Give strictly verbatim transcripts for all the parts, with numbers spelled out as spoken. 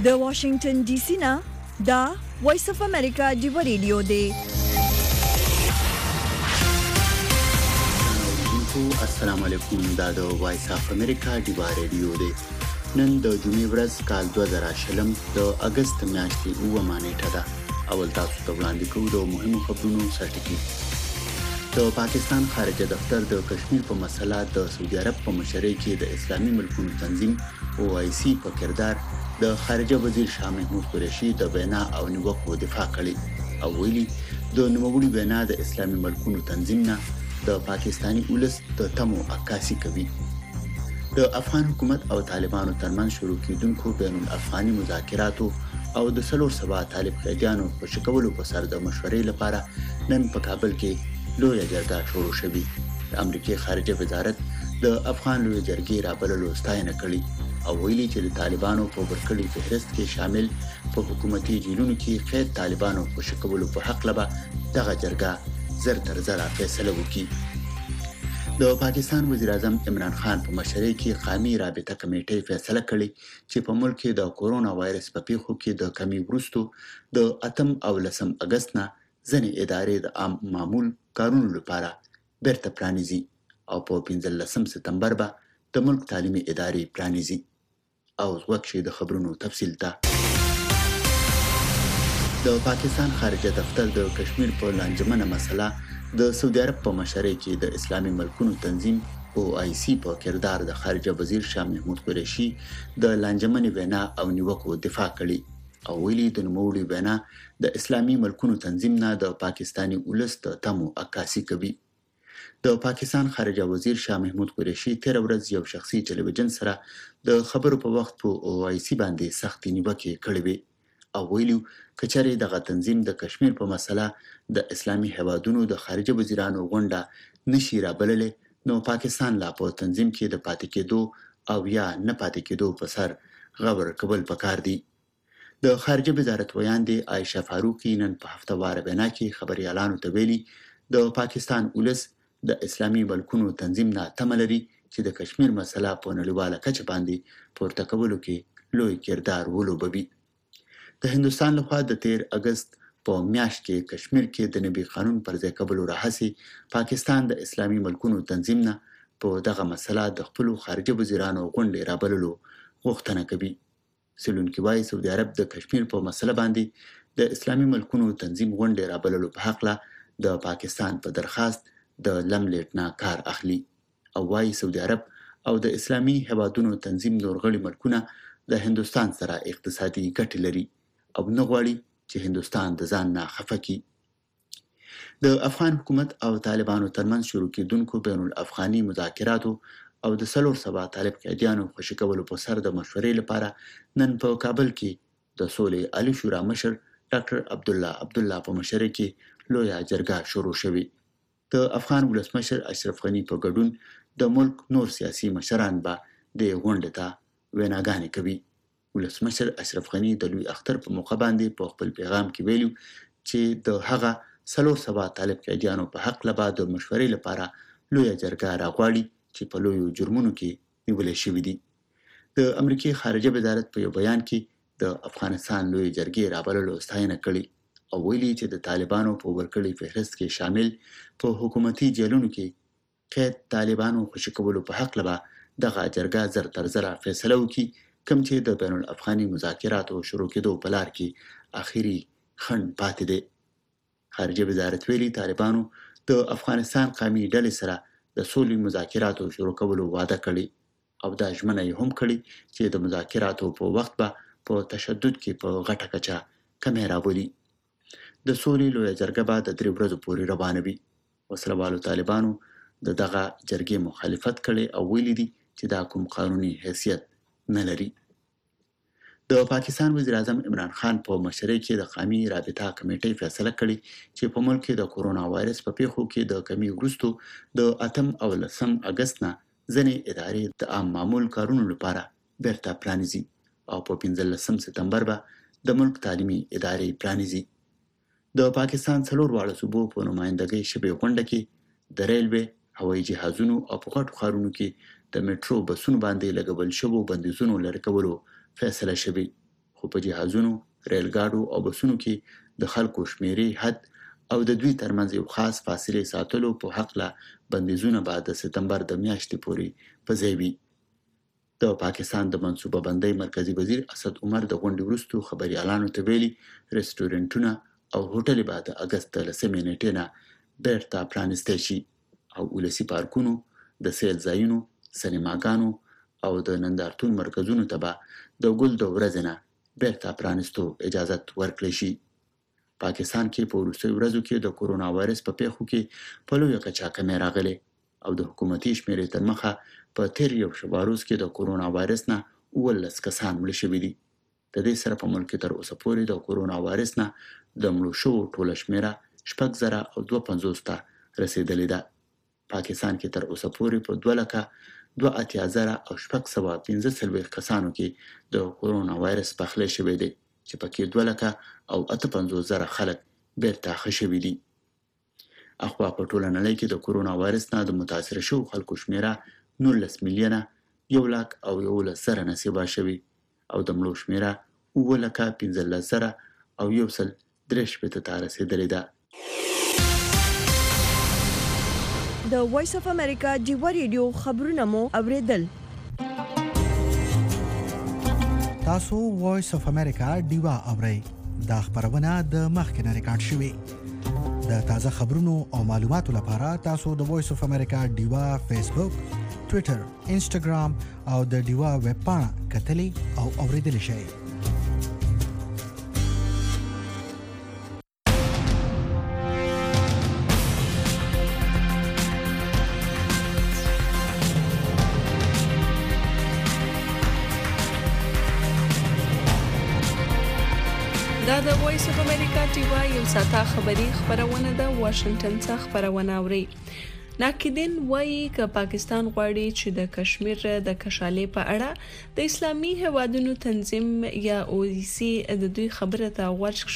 د واشنگټن ډي سي نه دا وایس اف امریکا دی ریډیو دی. السلام علیکم، دا د وایس اف امریکا دی ریډیو دی. نن د جمعې ورځ کال دوه زره شلم د اگست میاشتې اوومه نیټه ده. اول تاسو ته وړاندې کوو د مهمو خبرونو سرټکي. د پاکستان خارجه دفتر د کشمیر په مسله د سعودي عرب په مشرۍ کې د اسلامي ملکونو تنظیم او آی سی په کردار د خارجه وزیر شاه محمود قریشي د وینا او نیوکو دفاع کړې او ویلي د نوموړي وینا د اسلامي ملکونو تنظیم نه د پاکستانی ولس د تمو عکاسي کوي. د افغان حکومت او طالبانو ترمنځ شروع کېدونکو بین الافغاني مذاکراتو او د څلور سوه طالب قیدیانو په شکولو په سر د مشورې لپاره نن په کابل کې لویه جرګه شروع شوې. د امریکای خارجه وزارت د افغان لویه جرګې رابللو ستاینه کړې او ویلي چې د طالبانو په ورکړی فهرست کې شامل په حکومتي جیلونو کې قید طالبانو په شکولو په حق لبا دغه جرګه زر تر زر فیصله وکړي. د پاکستان وزیر اعظم عمران خان په مشرۍ کې قومي رابطه کمیټې فیصله کړې چې په ملک کې د کورونا وایرس په پیښو کې د کمی وروستو د اتم او لسم اگست نه ځینې ادارې د عام معمول کارونو لپاره بیرته پرانیزي او په پنځلسم سپتمبر به د ملک تعلیمي ادارې پرانیزي. او وکشي د خبرونو تفصیل ته. د پاکستان خارجه دفتر د کشمیر په لانجمنه مسله د سعودي عرب په مشرۍ کې د اسلامي ملکونو تنظیم او آی سی په کردار د خارجه وزیر شاه محمود قریشي د لانجمنې وینا او نیوکو دفاع کړي او ویلي د نوموړي وینا د اسلامي ملکونو تنظیم نه د پاکستانی ولس د تمو عکاسي کوي. د پاکستان خارجه وزیر شاه محمود قریشي تیر ورځ یو شخصي ټلویزیون سره د خبرو په وخت په او آی سی باندې سخت نیوکې کړې وې او ویلو کچاري دغه تنظیم د کشمیر په مسله د اسلامي هیوادونو د خارجه وزیرانو غونډه نشي رابللې نو پاکستان لا په تنظیم کې د پاتې کېدو او یا نه پاتې کېدو په سر غور کول پکار دي. د خارجه وزارت ویاندې عایشه فاروقی نن په هفتوار وینا کې خبريالانو ته ویلي د پاکستان ولس د اسلامي ملکونو تنظیم نه تمه لري چې د کشمیر مسله په نړیواله کچه باندې پورته کولو کې لوی کردار ولوبوي. د هندستان لخوا د تیر اگست په میاشت کې کشمیر کې د نبی قانون پر ځای کولو راهسي پاکستان د اسلامي ملکونو تنظیم نه په دغه مسله د خپل خارجه وزیرانو غونډې رابللو غوښتنه کوي. سلونکي وايي سعودي عرب د کشمیر په مسله باندې د اسلامي ملکونو تنظیم غونډې رابللو په حق له د پاکستان په درخواست د لملیټ نه کار اخلي او وايي سعودي عرب او د اسلامي هیوادونو تنظیم نورغړي ملکونه د هندستان سره اقتصادي ګټې لري او نه غواړي چې هندستان د ځان نه خفه کړي. د افغان حکومت او طالبانو ترمنځ شروع کېدونکو بین الافغاني مذاکراتو او د څلور سوه طالب قیدیانو خوشي کولو په سر د مشورې لپاره نن په کابل کې د سولې عالی شورا مشر ډاکټر عبدالله عبدالله په مشرۍ کې لویه جرګه شروع شوې. د افغان ولسمشر اشرف غنی په ګډون د ملک نور سیاسي مشران به د غونډې ته ویناګانې کوي. ولسمشر اشرف غنی د لوی اختر په موقع باندې په خپل پیغام کې ویلو چې د هغه څلور سوه طالب قیدیانو په حق له بعد د مشورې لپاره لویه جرګه راغواړي چې په لویو جرمونو کې نیول شوي دي. د امریکای خارجه وزارت په یو بیان کې د افغانستان لویه جرګې رابللو ستاینه کړې او ویلي چې د طالبانو په ورکړی فهرست کې شامل په حکومتي جیلونو کې قید طالبانو خوشي کولو په حق لبا دغه جرګه زر تر زر فیصله وکړي کوم چې د بین الافغاني مذاکراتو شروع کېدو په لار کې اخیری خنډ پاتې دی. خارجه وزارت ویلي طالبانو د افغانستان قومي ډلې سره د سولې مذاکراتو شروع کولو وعده کړې او دا ژمنه یې هم کړې چې د مذاکراتو په وخت به په تشدد کې په غټه کچه کمی راولي. د سولې لویه جرګه به د درې ورځو پورې روانه وي. وسلوالو طالبانو د دغه جرګې مخالفت کړي او ویلي دي چې دا کوم قانوني حیثیت نه لري. د پاکستان وزیر اعظم عمران خان په مشرۍ کې د قومي رابطه کمیټې فیصله کړې چې په ملک کې د کورونا وایرس په پیښو کې د کمی وروستو د اتم او لسم اگست نه ځینې ادارې د عام معمول کارونو لپاره بیرته پرانیزي او په پنځلسم سپتمبر به د ملک تعلیمي ادارې پرانیزي. د پاکستان څلور واړه صوبو په نمائندګۍ شوې غونډه کې د ریلوې، هوایي جهازونو او په غټو ښارونو کې د میټرو بسونو باندې لګول شوو بندیزونو لرې کولو فیصله شوې. خو په جهازونو، ریل ګاډو او بسونو کې د خلکو شمیرې حد او د دوی ترمنځ یو خاص فاصله ساتلو په حق لا بندیزونه بعد د سپتمبر د میاشتې پورې په ځای وي. د پاکستان د منصوبه بندۍ مرکزی وزیر اسد عمر د غونډې وروسته خبريالانو ته ویلي ریسټورانټونه او هوټل به د اگست لسمې نیټې نه بیرته پرانیستل شي او ولسي پارکونو، د سیل ځایونو، سینماګانو او د نندارتون مرکزونو ته به د ګل د ورځې نه بیرته پرانیستو اجازه ورکړل شي. پاکستان کې په وروستیو ورځو کې د کورونا وایرس په پیښو کې په لویه کچه کمې راغلې او د حکومتي شمیرې تر مخه په تیر یو شباروز کې د کورونا وایرس نه اوولس کسان مړه شوي دي. د دې سره په ملک کې تر اوسه پورې د کورونا وایرس نه د مړو شوو ټوله شمیره شپږ زره او دوه پنځوس ته رسیدلې ده. پاکستان کې تر اوسه پورې په دوه لکه دوه اتیا زره او شپږ سوه پنځه څلوېښت کسانو کې د کورونا وایرس پخلی شوی دی چې پکې دوه لکه او اته پنځوس زره خلک بیرته ښه شوي دي. اخوا په ټوله نړۍ کې د کورونا وایرس نه د متاثره شوو خلکو شمیره نولس میلیونه یو لاک او یولس زره نصیبه شوي او د مړو شمیره اووه لکه پنځلس زره او یو سل درې شپېته ته رسېدلې ده. د وایس اف امریکا ډیوا ریډیو خبرونه مو اوریدل. تاسو وایس اف امریکا ډیوا اورئ. دا خبرونه د مخکنه ریکارډ شوې. د تازه خبرونو او معلوماتو لپاره تاسو د وایس اف امریکا ډیوا فیسبوک، ټوئیټر، انسټاګرام او د ډیوا ویب پاڼه کتلی او اوریدلی شئ. دا د وایس اف امریکا ټیوا یو ساته خبری خبرونه ده واشنگټن څخه خبرونه اوري. ناقدین وایي چې پاکستان غواړي چې د کشمیر د کشالې په اړه د اسلامي هیوادونو تنظیم یا او ای سی د دوی خبره ته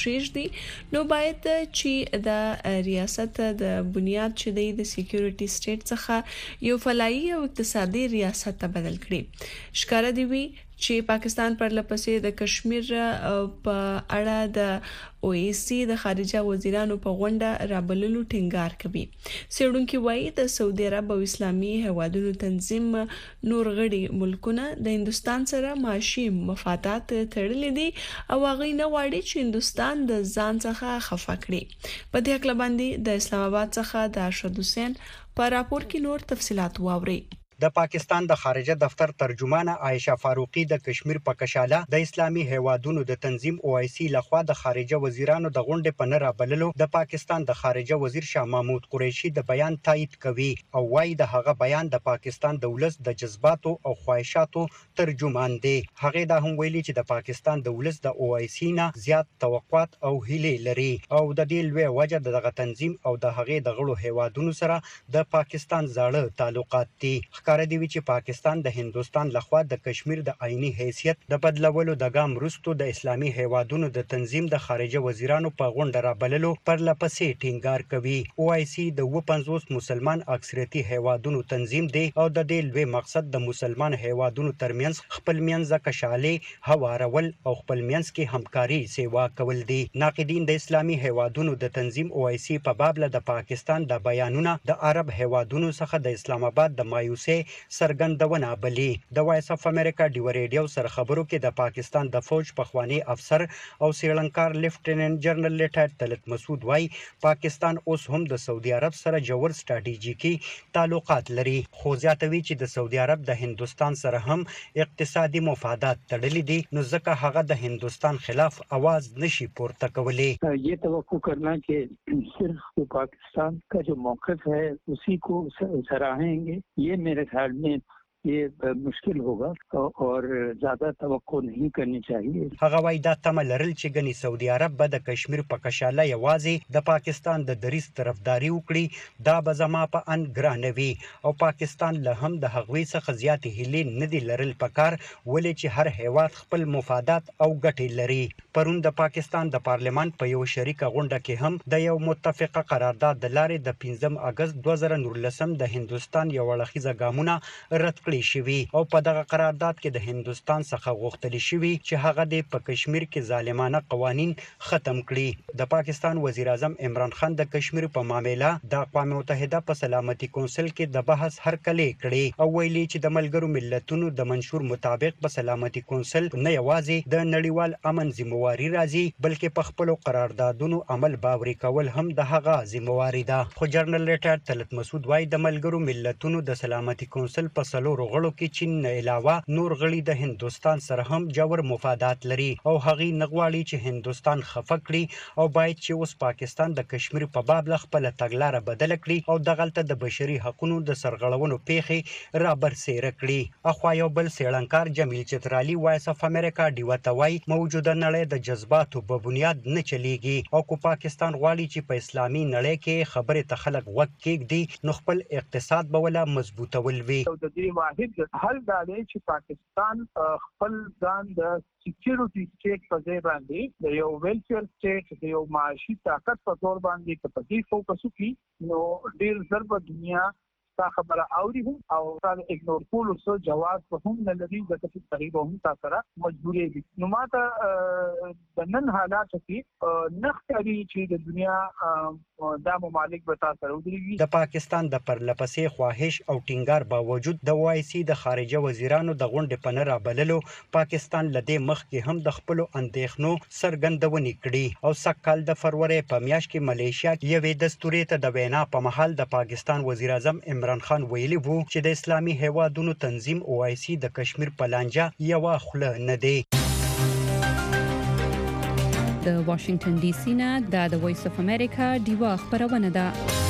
ورشيږي نو باید چې د ریاست د بنیاد چې د سکیورټي سټیټ څخه یو فلایي او اقتصادي ریاست ته بدل کړي. ښکاره دی وی چې پاکستان پر لپسې د کشمیر په اړه د او ای سی د خارجه وزیرانو په غونډه رابللو ټینګار کوي. سیډونکو وایي د سعودي عرب او اسلامي هیوادونو تنظیم نور غړي ملکونه د هندستان سره معاشي مفادات تړلې دي او هغه نه غواړي چې هندستان د ځان څخه خفه کړي. په دې اړه باندې د اسلام آباد څخه د ارشد حسین په راپور کې نور تفصيلات واوري. د پاکستان د خارجه دفتر ترجمانه عائشه فاروقی د کشمیر په کشاله د اسلامي هیوادونو د تنظیم او ای سی لخوا د خارجه وزیرانو د غونډې په نره بللو د پاکستان د خارجه وزیر شاه محمود قریشي د بیان تایید کوي او وايي د هغه بیان د پاکستان د ولس د جذباتو او خواهشاتو ترجمان دی. هغه دا هم ویلي چې د پاکستان د ولس د او ای سی نه زیات توقعات او هیلې لري او د دې لوی وجه دغه تنظیم او د هغه د غړو هیوادونو سره د پاکستان زاړه تعلقات دي. ښکاره دی چې پاکستان د هندستان لخوا د کشمیر د آئینی حیثیت د بدلولو د ګام وروسته د اسلامي هیوادونو د تنظیم د خارجه وزیرانو په غونډه رابللو پر لپسې ټینګار کوي. او ای سی د اوه پنځوس مسلمان اکثریتي هیوادونو تنظیم دی او د دې لوی مقصد د مسلمان هیوادونو ترمنځ خپل منځ کشالې هوارول او خپل منځ کې همکاري سیوا کول دي. ناقدین د اسلامي هیوادونو د تنظیم او ای سی په باب له د پاکستان د بیانونه د عرب هیوادونو څخه د اسلام آباد د مایوسي سرګندونه بلی. د وایس اف امریکا ډیو ریډیو سره خبرو کې د پاکستان د فوج پخوانی افسر او سریلانکار لیفټیننټ جنرال لیټر طلعت مسعود وای پاکستان اوس هم د سعودي عرب سره جوړ ستراتیژیکي تعلقات لري خو زیاتوي چې د سعودي عرب د هندستان سره هم اقتصادي مفادات تړلي دي نو ځکه هغه د هندستان خلاف आवाज نشي پورته کولی. ये तवक्को करना कि सिर्फ पाकिस्तान का जो मौक़िफ़ है उसी को सराहेंगे ये मेरे ख्याल में ये मुश्किल होगा और ज्यादा तवक्को नहीं करनी चाहिए. هغه وای دا تمه لرل چې ګنې سعودي عرب به د کشمیر په کشاله یوازې د پاکستان د دریځ طرفداري وکړي دا به زما په ان ګرانوي او پاکستان له هم د هغوی څخه زیاتې هیلې نه دي لرل پکار ولې چې هر هیواد خپل مفادات او ګټې لري. پرون د پاکستان د پارلمان په یو شریکه غونډه کې هم د یو متفقه قرارداد د لارې د پنځم اگست دوه زره نولسم د هندستان یو اړخیزه ګامونه رد کړي کړې شوی او په دغه قرارداد کې د هندستان څخه غوښتل شوی چې هغه د په کشمیر کې ظالمانه قوانين ختم کړي. د پاکستان وزیر اعظم عمران خان د کشمیر په معاملې د اقوام متحده په سلامتي کونسل کې د بحث هرکلې کړي او ویلي چې د ملګرو ملتونو د منشور مطابق په سلامتي کونسل نه یوازې د نړیوال امن ذمہواری راځي بلکې په خپل قراردادونو عمل باوري کول هم د هغه ذمہواری ده. خو جنرال ریټایرډ طلعت مسعود وايي د ملګرو ملتونو د سلامتي کونسل په څلورو غړو کې چین نه علاوه نور غړي د هندستان سره هم جوړ مفادات لري او هغه نغواړي چې هندستان خفه کړي او باید چې اوس پاکستان د کشمیر په باب ل خپل تګلارې بدل کړي او دغلته د بشري حقوقو د سرغړونو پیښې را برسېره کړي. اخوا یو بل سیړنکار جمیل چترالی وایس اف امریکا دیوتوي موجوده نړۍ د جذباتو په بنیاد نه چلیږي او کو پاکستان غواړي چې په اسلامي نړۍ کې خبره تخلق وک کېږي نو خپل اقتصاد به ولا مضبوطول وي. د دې واحد حل دا دی چې پاکستان خپل ځان د سکیورټي سټیټ په ځای باندې د یو ویلفیر سټیټ د یو معاشي طاقت په تور باندې په دې فوکس وکړي نو ډیر ضرب دنیا تا خبره اوري هم او تا اګنور کول سو جواز په هم نه لري د څه تقریبا هم تا سره مجبورې دي. نو ماته د نن حالات کې نختري چې د دنیا دا ممالک به تا سره ودرېږي. د پاکستان د پرلپسې خواهش او ټینګار باوجود د وایسي د خارجه وزیرانو د غونډې په نه رابللو پاکستان لدې مخکې هم د خپل اندېښنو څرګندونې کړي او سکهال د فروری په میاشت کې ملیشیا یوې دستوري ته د وینا په محل د پاکستان وزیر اعظم عمران خان ویلي وو چې د اسلامي هیوادونو تنظیم او آی سی د کشمیر په لانجه یو خله نه دی. د واشنگټن ډي سي نه د وایس اف امریکا دیوا خبرونه ده.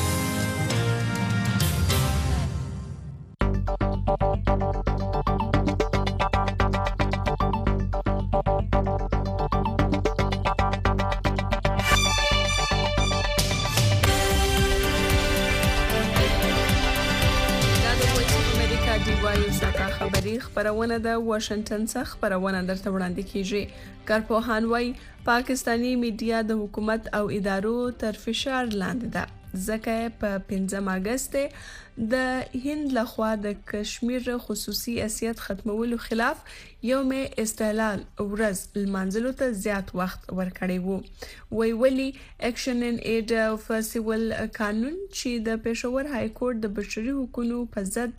خبرونه د واشنگټن څخه خبرونه درته وړاندې کیږي. کارپوهان وايي پاکستانی میډیا د حکومت او ادارو تر فشار لاندې ده ځکه په پنځم اگست د هند لخوا د کشمیر خصوصي حیثیت ختمولو خلاف یوم استقلال ورځ لمانځلو ته زیات وخت ورکړی وو. وی ویلي اکشن ان ایډ اف سیول قانون چې د پېښور های کورټ د بشري حقوقو په ضد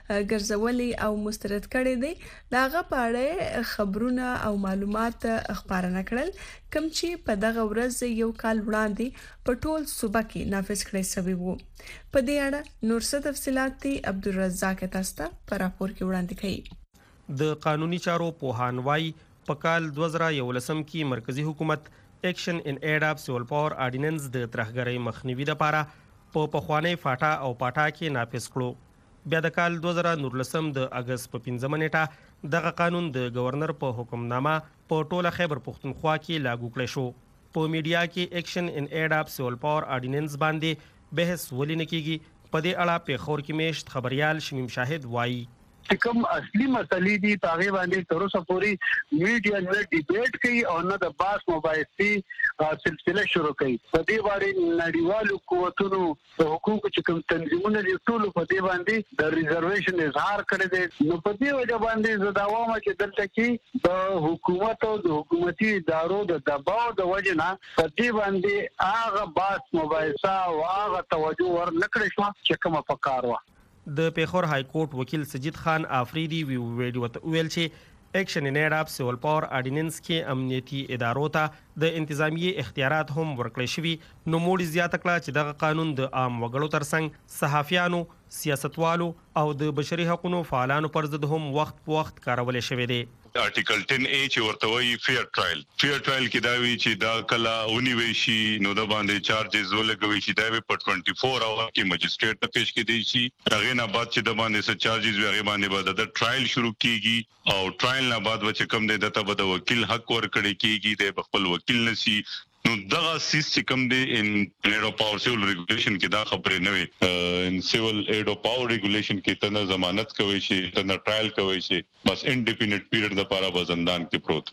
ګرځولي او مسترد کړی دی داغه په اړه خبرونه او معلومات خبرونه کړل کوم چې په دغه ورځ یو کال وړاندې په ټول صوبه کې نافذ کړی شوی وو. په دې اړه نور څه تفصيلات دي عبدالرزاق تاستا پر راپور کې وړاندې کړي. د قانوني چارو پوهان وايي په کال دوه زره یولسم کې مرکزی حکومت اکشن ان ایډ اف سیول پاور آرډیننس د ترهګرۍ مخنیوي لپاره په پخوانی فاټا او پاټا کې نافذ کړو. بیا د کال دوه زره نولسم د اگست په پنځمه نیټه دغه قانون د گورنر په حکمنامه په ټوله خیبر پختونخوا کې لاګو کړی شو. په میډیا کې اکشن ان ایډ اف سیول پاور آرډیننس باندې بحث ولې نه کیږي. په دې اړه په خور کې میشت خبريال شمیم شاهد وایي کوم اصلي مسلې دي پاغه باندې تر اوسه پوری میډیا نه ډیبیټ کوي او نه د باس موبایلتي سلسله شروع کوي. په دې باندې نړیوالو قوتونو د حقوقو چې کوم تنظیمونه دي ټول په دې باندې د ریزرویشن اظهار کړی دی. نو په دې وجه باندې زه دا وایم چې دلته کې د حکومت او د حکومتي ادارو د دباو د وجه نه په دې باندې هغه باس موبایلسا او هغه توجه ورنکړی شو چې کومه پکار و. د پیښور های کورټ وکیل سجید خان افریدي ویډیو ته ویل چې اکشن ان ایډ اف سیول پاور آرډیننس کې امنیتي ادارو ته د انتظامی اختیارات هم ورکړل شوي. نو موږ زیاته کړه چې دغه قانون د عام وګړو ترڅنګ صحافیانو سیاستوالو او د بشري حقوقو فعالانو پر ضد هم وخت په وخت کارول شوی دی. آرټیکل ټن اے چې ورته وایي فیر ټرایل فیر ټرایل کې دا وی چې دا کلا اونیوي شي نو د باندې چارجز ولګوي شي دا په چوبیس اور کې مجسټریټ ته پیش کړي شي هغه نه بعد چې د باندې څه چارجز وي هغه باندې بعد د ټرایل شروع کیږي او ټرایل نه بعد چې کوم دی د ته د وکیل حق ورکړي کیږي د خپل وکیل نشي. نو دغه سیس چې کوم دی ان ایډ اف پاور سیول ریګولیشن کې دا خبره نه وي. ان سیول ایډ اف پاور ریګولیشن کې تنه ضمانت کوي شي تنه ټرایل کوي شي بس انډیپندنت پیریډ د لپاره به زندان کې پروت وي.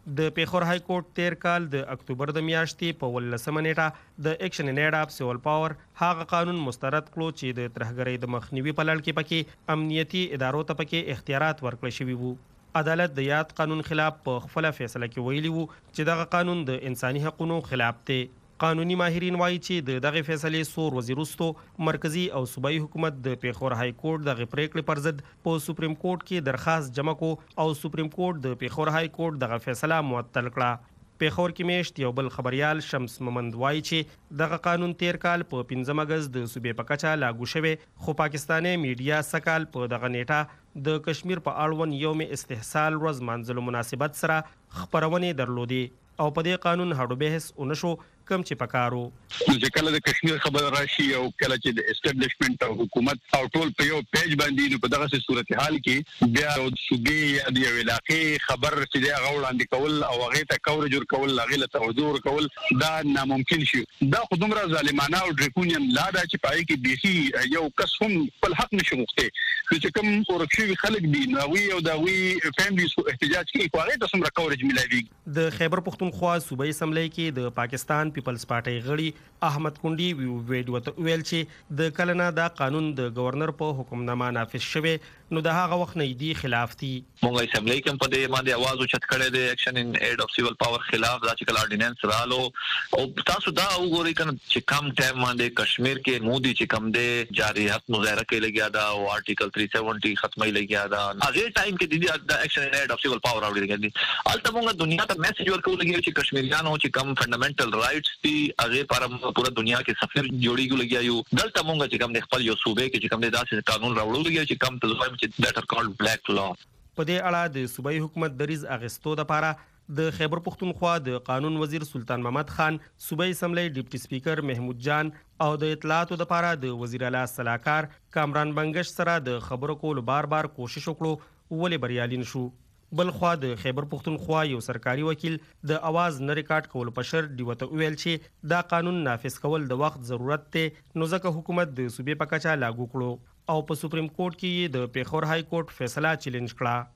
د پیښور های کورټ تیر کال د اکتوبر د میاشتې په ولسمه نیټه د اکشن ان ایډ اف سیول پاور هغه قانون مسترد کړو چې د ترهګرۍ د مخنیوي په لړ کې پکې امنیتي ادارو ته پکې اختیارات ورکړل شوي وو. عدالت د یاد قانون خلاف په خپل فیصله کې ویلي وو چې دغه قانون د انساني حقوقو خلاف دی. قانوني ماهرین وایي چې د دغه فیصلې څو ورځې وروسته مرکزی او صوبایي حکومت د پیښور های کورټ دغه پریکړې پر ضد په سپریم کورټ کې درخواست جمع کو او سپریم کورټ د پیښور های کورټ دغه فیصله معطل کړه. پیښور کې میشت یو بل خبريال شمس ممند وایي چې دغه قانون تیر کال په پنځم اگست د صوبې په کچه لاګو شوی، خو پاکستاني میډیا سکال په دغه نیټه د کشمیر په اړوند یوم استحصال ورځ منځلو مناسبت سره خبرونه درلودي او په دې قانون هډو بحث ونشو کم چې پکارو. چې کله د کشمیر خبر راشي او کله چې د اسټابلیشمنت او حکومت او ټول په یو پیج باندې نو په دغه صورتحال کې بیا د صوبې یا د علاقې خبر چې د غوړاندې کول او هغه ته کور جوړ کول هغه له توجه کول دا ناممکن شي. دا خودمره ظالمانه او ډریکونین لا دا چې پای کې بيخي یو کس هم خپل حق نشي غوښته چې کوم ورکشي خلک دي نو وی او دا وی فیملی احتجاج کوي هغه ته سمره کورج ملایوي. د خیبر پختونخوا صوبایي اسمبلی کې د پاکستان پیپلز پارټي غړي احمد کونډي ویډیو ته ویل چې د کلنه دا قانون د گورنر په حکمنامه نافذ شوی نو د هغه وخت نه دی خلاف دي. مونږ اسمبلی کې په دې باندې आवाज اوچت کړی دی اکشن ان ایډ اف سیول پاور خلاف دا چې کل آرډیننس رالو او تاسو دا وګورئ کنه چې کم ټایم باندې کشمیر کې مودي چې کم دی جارحت مظاهره کې لګیا دا او آرټیکل تhree seventy ختمي لګیا دا هغه ټایم کې د اکشن ان ایډ اف سیول پاور راوړي دي. البته مونږ دنیا ته میسج ورکول لګي چې کشمیریانو چې کم فندامنټل رائټس دي هغه پر پورا دنیا کې سفیر جوړیږي لګیا یو دلته مونږ چې کم د خپل یو صوبې کې چې کم د داسې قانون راوړل لګي چې کم تزویم چې that are called black law. په دې اړه د صوبایي حکومت دریز اغستو د لپاره د خیبر پختونخوا د قانون وزیر سلطان محمد خان، صوبایي اسمبلی ډیپټي سپیکر محمود جان او د اطلاعاتو د لپاره د وزیر اعلی صلاحکار کامران بنگش سره د خبرو کولو بار بار کوشش وکړو ولې بریالي نشو. بل خوا د خیبر پختونخوا یو سرکاري وکیل د اواز نه ریکارډ کول په شر دی وته ویل چې دا قانون نافذ کول د وخت ضرورت ته نو ځکه حکومت د صوبې په کچه لاګو کړو او په سپریم کورټ کې د پیښور های کورټ فیصله چیلنج کړه.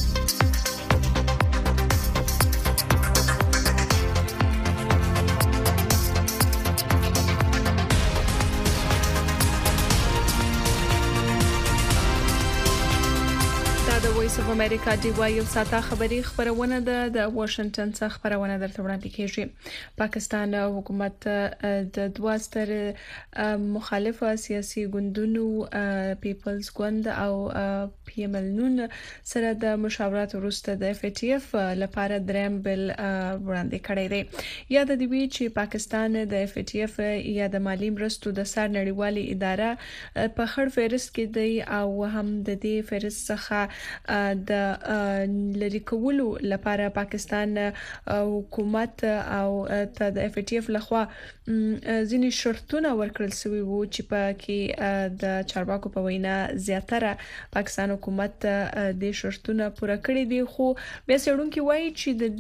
وایس اف امریکا دی وایي یو ساته خبری خبرونه ده د واشنگټن څخه خبرونه درته وړاندې کیږي. پاکستان حکومت د دوه ستر مخالف سیاسي ګوندونو پیپلز ګوند او پی ام ال نون سره د مشاورات وروسته د اف ای ټی اف لپاره دریم بل وړاندې کړی دی. یا د دې چې پاکستان د اف ای ټی اف یا د مالی مرستو د سر نړیوالي اداره په خړ فهرست کې دی او هم د دې فهرست څخه د لری کولو لپاره پاکستان حکومت او ته د اف ای ټی اف لخوا ځینې شرطونه ورکړل شوي وو چې په کې د چارواکو په وینا زیاتره پاکستان حکومت د شرطونه پوره کړی دي، خو بیا څېړونکي وایي چې د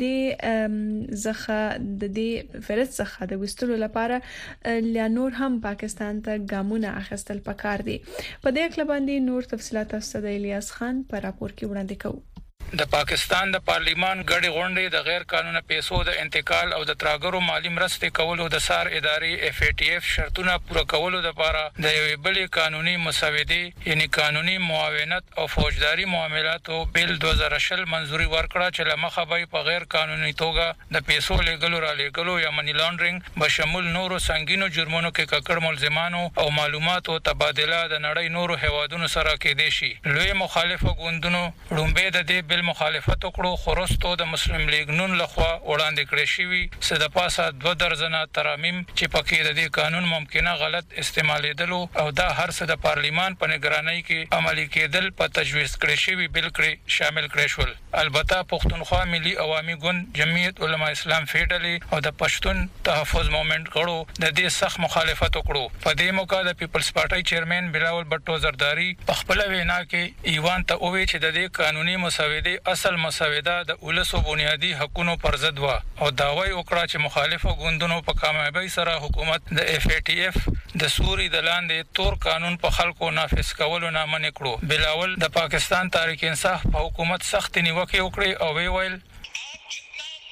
دې ځخه د دې فرصت څخه د وستلو لپاره لا نور هم پاکستان ته ګامونه اخیستل پکار دي. په دې اړه باندې نور تفصيلات تاسو د الیاس خان پر راپور کې وړاندې کوو. د پاکستان د پارلیمان غړي غونډې د غیر قانوني پیسو د انتقال او د تراګرو مالی مرستې کولو د سار ادارې اف ای ټی اف شرطونه پوره کولو لپاره د یو بلې قانوني مسودې یعنی قانوني معاونت او فوجداري معاملاتو بل دوه زره شل منځوري ورکړه چې لمخه به په غیر قانوني توګه د پیسو لګلو را لګلو یا منی لانډرینګ بشمول نورو سنگینو جرمونو کې ککړ ملزمانو او معلوماتو تبادله د نړۍ نورو هوادونو سره کې دي شي. لوی مخالفو ګوندونو رومبه د دې بل مخالفت وکړو، خورستو د مسلم لیگ نون لخوا وړاندې کړی شوی سده پاسه دوه درزنه ترامیم چې پکې د دې قانون ممکنه غلط استعمالیدلو او دا هر څه د پارلیمان په نگرانی کې عملی کېدل په تجویز کړی شوی بل کړی شامل کړی شول. البته پښتونخوا ملي عوامي ګوند، جمعیت علما اسلام فیډرالي او د پښتون تحفظ موومېنټ غړو د دې سخت مخالفت وکړو. په دې موقع د پیپلز پارټي چیرمن بلاول بټو زرداری په خپل وینا کې ایوان ته وویل چې د دې قانوني مسودې اصل مسوده د ولسو بنیادی حقوقو پر ضد و او داوی وکړه چې مخالفو ګوندونو په کامیابی سره حکومت د اف ای ټی اف د سوري د لاندې تور قانون په خلکو نافذ کولو نه منع کړو. بلاول د پاکستان تحریک انصاف په حکومت سخت نیوکه وکړه او ویل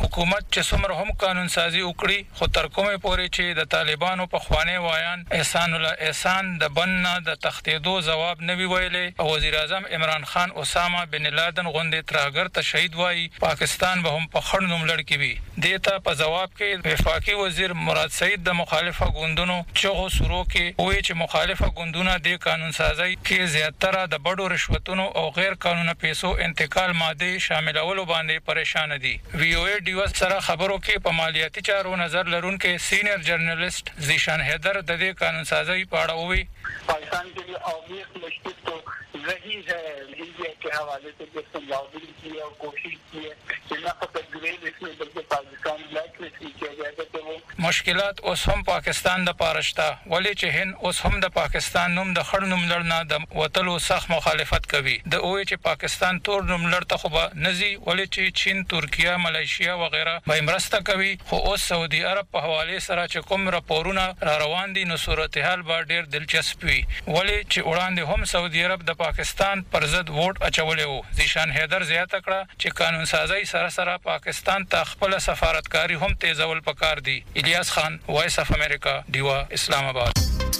حکومت چې څومره هم قانون سازي وکړي خو تر کومه پورې چې د طالبانو په خوانه وایان احسان الله احسان د بننه د تختیدو جواب نه وی ویلې او وزیر اعظم عمران خان اسامه بن لادن غوندې تراګر ته شهید وای پاکستان به هم په خړ نوم لړ کی وي دیتا په جواب کې وفاقي وزیر مراد سعید د مخالفه ګوندونو چغو سرو کې وایي چې مخالفه ګوندونه د قانون سازي کې زیاتره د بډو رشوتونو او غیر قانوني پیسو انتقال ماده شاملولو باندې پریشان دي وی او ای ډیو سره خبرو کې په مالیاتي چارو نظر لرونکو سینیئر جرنالست زیشان حیدر د دې قانون سازي په اړه وایي पाकिस्तान के लिए ऑब्वियस मुश्किल तो रही है इंडिया के हवाले से जो समझावट की है और कोशिश की है कि न फकत ग्रेड इसमें बल्कि पाकिस्तान ब्लैक लिस्ट किया जाएगा तो वो مشکلات اوس هم پاکستان د پارشتا ولی چې هند اوس هم د پاکستان نوم د خړ نوم لړ نه د وتلو سخت مخالفت کوي د اوې چې پاکستان تور نوم لړ ته خو به نزي ولی چې چین ترکیه ملایشیا وغیرہ به مرسته کوي خو اوس سعودي عرب په حواله سره چې کوم راپورونه را روان دي نو صورتحال به ډیر دلچسپ وي ولی چې وړاندې هم سعودي عرب د پاکستان پر ضد ووټ اچولې وو زیشان حیدر زیاته کړه چې قانون سازي سره سره پاکستان ته خپل سفارتکاری هم تیزول پکار دي الیاس خان وایس اف امریکا دیوا اسلام آباد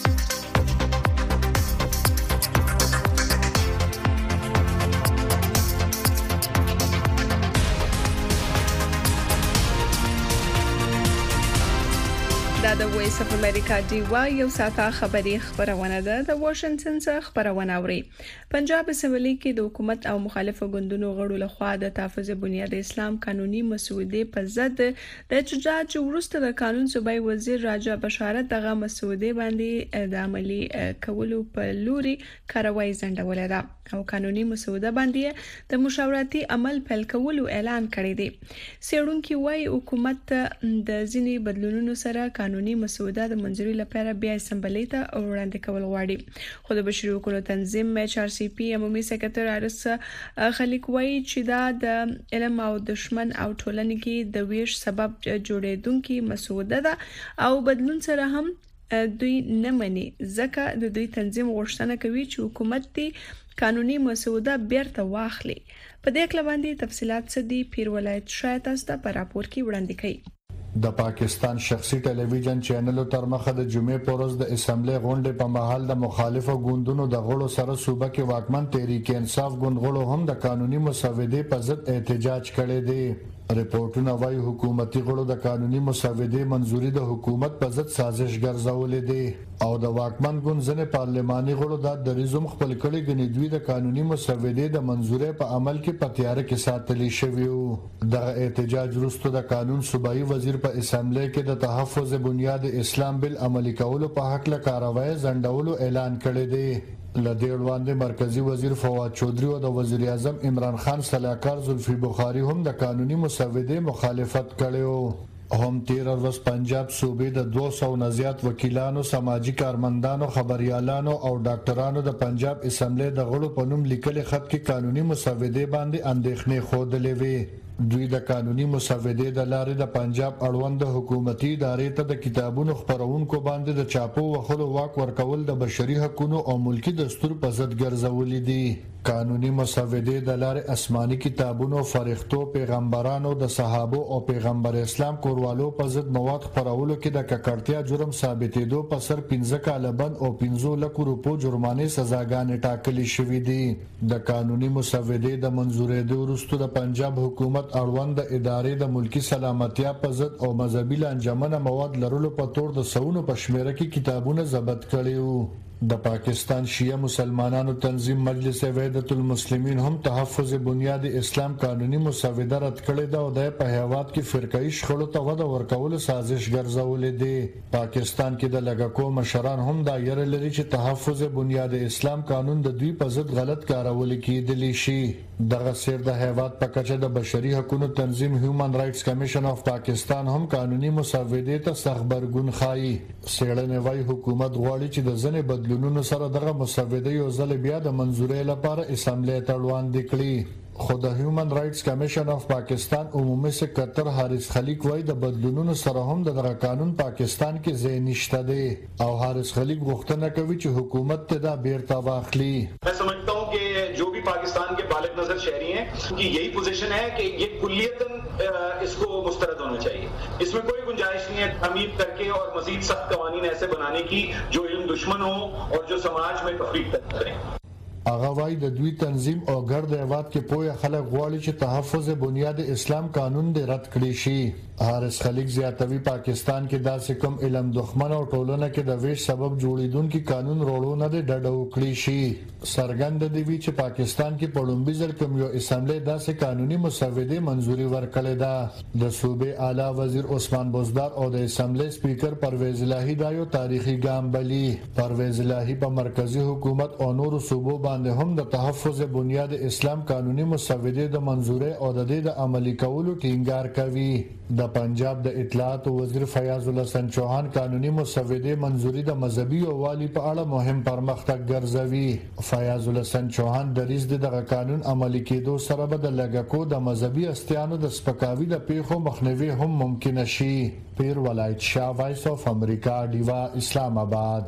دا د وایس اف امریکا دیوا یو ساته خبري خبرونه ده د واشنگټن څخه خبرونه اوري پنجاب اسمبلی کې د حکومت او مخالفه ګوندونو غړو لخوا د تحفظ بنیاد اسلام قانوني مسودې په ضد د احتجاج وروسته د قانون صوبای وزیر راجا بشارت دغه مسودې باندې د عملی کولو په لوري کاروایی ځنډولې ده او قانوني مسوده باندې د مشاورتي عمل پیل کولو اعلان کړی دی سیړونکو وايي حکومت د ځینی بدلونونو سره قانوني مسوده د منځوري لپاره بیا اسمبلی ته وړاندې کول غواړي خو د بشري حقوقو تنظیم ایچ آر سی پی عمومي سکرټر ارس خلیق وايي چې دا د علم او دشمن او ټولنې کې د ویش سبب جوړېدونکې مسوده ده او بدلون سره هم دوی نه مني ځکه د دوی تنظیم غوښتنه کوي چې حکومت دی قانوني مسوده بیرته واخلي په دې کله باندې تفصيلات سدي پیر ولایت شاید تاسو په راپور کې وړاندې کړي د پاکستان شخصي ټلویزیون چینل تر مخه د جمعې پورز د اسمبلی غونډې په محل د مخالفو ګوندونو د غړو سره صوبه کې واکمن تحریک انصاف ګوند غړو هم د قانوني مسودې په ضد احتجاج کړی دی ریپورتونه وايي حکومتي غړو د قانوني مسودې منزوري د حکومت په ضد سازش ګرځولې دي او د واکمن ګوند ځنې پارلماني غړو د دریزم خپل کړي غني دوی د قانوني مسودې د منزوري په عمل کې په تیار کې ساتلی شوی وو د احتجاج وروسته د قانون صوبایي وزیر په اسمبلی کې د تحفظ بنیاد اسلام بل عملي کولو په حق له کاروایی ځنډولو اعلان کړی دی لدې وړاندې مرکزی وزیر فواد چودري او د وزیر اعظم عمران خان صلاحکار زلفی بخاری هم د قانوني مسودې مخالفت کړو هم تیر ورځ پنجاب صوبې د دوه سوه نه زیات وکیلانو سماجی کارمندانو خبريالانو او ډاکټرانو د پنجاب اسمبلی د غړو په نوم لیکلي خط کې قانوني مسودې باندې اندېښنې خوده وي دوی د قانوني مسودې د لارې د پنجاب اړوند حکومتي ادارې ته د کتابونو خبرونکو باندې د چاپو وخلو واک ورکول د بشري حقوقو او ملکی دستور په ضد ګرځولې دي قانوني مسودې د لارې آسماني کتابونو فرښتو پیغمبرانو د صحابه او پیغمبر اسلام کوروالو په ضد مواد خبرولو کې د ککړتیا جرم ثابتېدو په سر پنځه کاله بند او پنځه لک روپو جرمانه سزاګانې ټاکلې شوې دي د قانوني مسودې د منزورېدو وروسته د پنجاب حکومت اړوند ادارې د ملکی سلامتیا په ضد او مذهبي لانجمنه مواد لرلو په تور د سونو په شمیره کې کتابونه ضبط کړي د پاکستان شیعه مسلمانانو تنظیم مجلس وحدت المسلمین هم تحفظ بنیاد اسلام قانوني مسوده رد کړی دا او د په هیواد کې فرقایي شخړو ته وده ورکول سازش ګرځولې دي پاکستان کې د لګکو مشران هم دا یره لري چې تحفظ بنیاد اسلام قانون د دوی په ضد غلط کارول کېدلی شي دغه سیر د هیواد په کچه د بشري حقوقو تنظیم هیومن رائټس کمیشن اف پاکستان هم قانوني مسوده ته سخت برګون خایي سیړنه وايي حکومت غواړي چې د ځنې بدلونونو سره دغه مسوده یو ځل بیا د منزورۍ لپاره اسمبلی ته وړاندې کړي خو د هیومن رائټس کمیشن اف پاکستان عمومي سکرټر حارث خلیق وايي د بدلونونو سره هم دغه قانون پاکستان کې ځای نشته دی او حارث خلیق غوښتنه کوي چې حکومت ته دا بیرته واخلي मैं समझता हूं कि जो भी पाकिस्तान के बालिग वाहिद नजर शहरी हैं कि यही पोजीशन है कि ये कुल्लियतन इसको मुस्तरद होना चाहिए। इसमें कोई गुंजाइश नहीं है तमीम करके और मजीद सख्त कवानीन ऐसे बनाने की जो इल्म दुश्मन हो और जो समाज में तफरीक पैदा करें। هغه وايي د دوی تنظیم او ګرد هیواد کې پوهه خلک غواړي چې تحفظ بنیاد اسلام قانون دې رد کړي شي. حارث خلیق زیاتوي پاکستان کې داسې کوم علم دښمن او ټولنه کې د ویش سبب جوړیدونکو قانون وروړو نه ډډه وکړي شي. سرګند دی وی چې پاکستان کې پړومبي ځل کوم یو اسمبلی داسې قانوني مسودې منزوري ورکړې ده. د صوبې اعلی وزیر عثمان بوزدار او د اسمبلی سپیکر پرویز الهی دا یو تاریخي ګام بلی. پرویز الهی په مرکزی حکومت او نور صوبو باندې هم د تحفظ بنیاد اسلام قانوني مسودې د منزوري او د دې د عملي کولو ټینګار کوي. د پنجاب د اطلاعات وزیر فیاض الحسن چوهان قانوني مسودې منزوري د مذهبي او والی په اړه مهم پرمختګ ګرځوي. فیاض الحسن چوهان د ریس دغه قانون عملي کېدو سره به د لګکو د مذهبي استیانو د سپکاوي د پیښو مخنیوي هم ممکن شي. پیر ولایت شاه وایس اف امریکا دیوا اسلام آباد.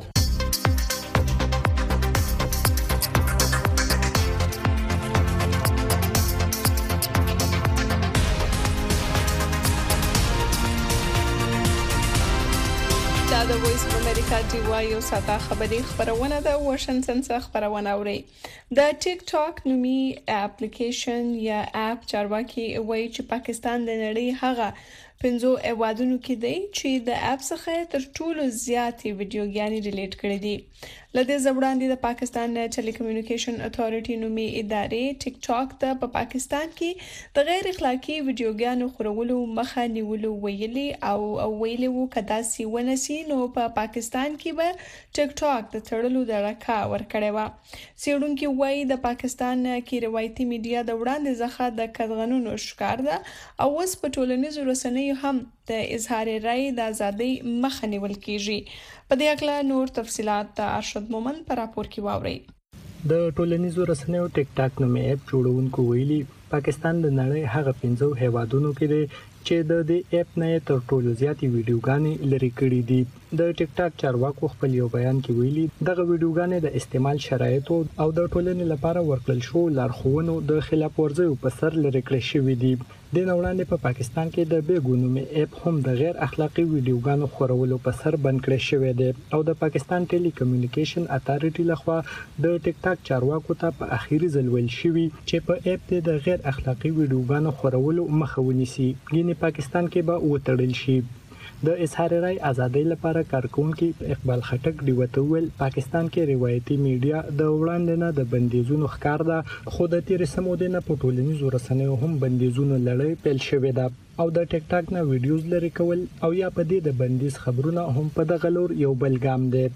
د وایس اف امریکا دی وایو ساته خبري خبرونه د واشنگټن څخه خبرونه اوري. د ټیک ټاک نومي اپلیکیشن یا اپ چارواکي وایي چې پاکستان د نړۍ هغه پنځو ایوادونو کې دی چې د اپ څخه تر ټولو زیاتې ویډیوګانې ډیلیټ کړې دي. لدې زبراندې د پاکستان ټیلیکومونیکیشن اتھارټي نومي ادارې ټیک ټاک ته په پاکستان کې د غیر اخلاقی ویډیوګانو خورولو مخه نیولو ویلي او ویلي وو کدا سی ونسي نو په پاکستان کې به ټیک ټاک د تړلو دړکا ورکړې و. سیډونکو وایي د پاکستان کې روایتي میډیا د وړاندې ځخه د کډغنونو ښکار ده او اوس په ټولنیزو رسنیو هم د اظهار رائے د ازادۍ مخه نیول کیږي. په دې اړه نور تفصيلات د ارشد مومن پر راپور کې واوري. د ټولنیزو رسنیو ټیک ټاک نومي اپ جوړونکو ویلي پاکستان د نړۍ هغه پنځو هیوادونو کې دی چې د دې اپ نه تر ټولو زیاتې ویډیوګانې لري کړې دي. د ټیک ټاک چارواکو خپل یو بیان کې ویلي دغه ویډیوګانې د استعمال شرایطو او د ټولنې لپاره ورکړل شو لارښوونو د خلاف ورزیو په سر لري کړی شوې دي. د نوړاندې په پاکستان کې د بیګونومي اپ هم د غیر اخلاقی ویډیوګانو خورولو په سر بند کړی شوی دی او د پاکستان ټیلیکومونیکیشن اتھارټي لخوا د ټیک ټاک چارواکو ته په اخیری ځل ویل شوی چې په اپ کې د غیر اخلاقی ویډیوګانو خورولو مخه ونیسي. ګینه پاکستان کې به وتړل شي. د اظهار رائے ازادۍ لپاره کارکونکو اقبال خټک دی وتول پاکستان کې روایتي میډیا د وړاندې نه د بندیزونو ښکار ده خو د تیر سمودې نه په ټولنیزو رسنیو هم بندیزونو لړۍ پیل شوې ده او د ټیک ټاک نه ویډیوز لري کول او یا په دې د بندیز خبرونه هم په دغه لور یو بل ګام دی.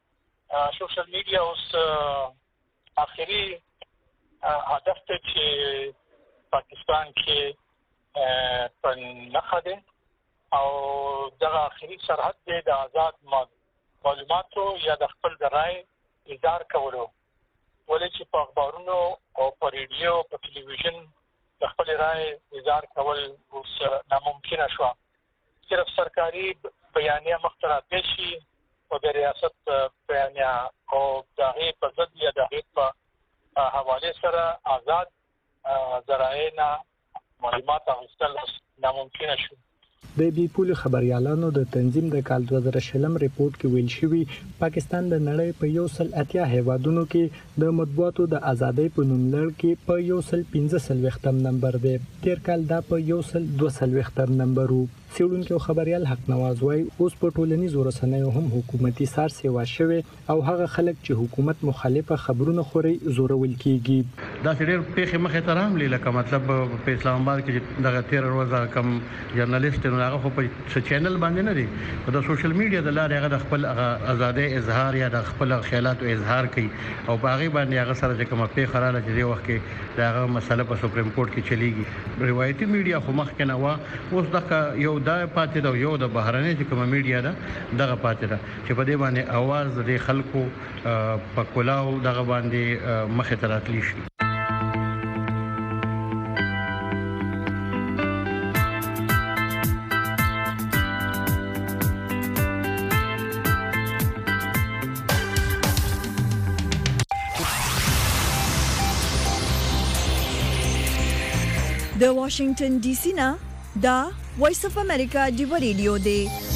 سوشل میډیا اوس اخري هدف ته چې پاکستان کې په نخښه ده او دغه اخري سرحد دی د آزاد معلوماتو یا د خپل رائے اظهار کولو. ولې چې په اخبارونو او په ریډیو په ټلویزیون د خپل رائے اظهار کول اوس ناممکن شو. صرف سرکاري بیانیه مخترع شي او د ریاست بیانیه او د هغې په ضد یا د هغې په حواله سره آزاد ذرایع نه معلومات اخیستل ناممکن شو. د بي پول خبريالانو د تنظیم د کال دوه زره شلم ریپورت کې ویل شوی پاکستان د نړۍ په یو سل اتیا هیوادونو کې د مطبوعاتو د ازادۍ په نوم لړ کې په یو سل پنځه سلويختم نمبر دی. تیر کال دا په یو سل دوه سلويختم نمبر وو. سیډونکو خبريال حق نواز وای اوس په ټولنیزو رسنیو هم حکومتي سار سیوا شوی او هغه خلک چې حکومت مخالفه خبرونه خوري زورول کیږي. دا ډېر پیښه مخه ترام لیکه مطلب په اسلام آباد کې دغه تیر ورځ کم جرنالست نو هغه په چینل باندې نه دی د سوشل میډیا د لارې هغه د خپل ازادۍ اظهار یا د خپل خیالات او اظهار کوي او باغی باندې هغه سره چې کومه پیښه رااله چې د وخت کې دغه مسله په سپریم کورټ کې چلیږي. روایتي میډیا خو مخ کې نه و اوس دغه یو دا پاتې دا یو د بهرنۍ چې کومه میډیا ده دغه پاتې ده چې په دې باندې اواز د خلکو په کولاو دغه باندې مخه تراتلی شي. د واشنگټن ډي سي نه دا وایس اف امریکا ډیو ریډیو دی.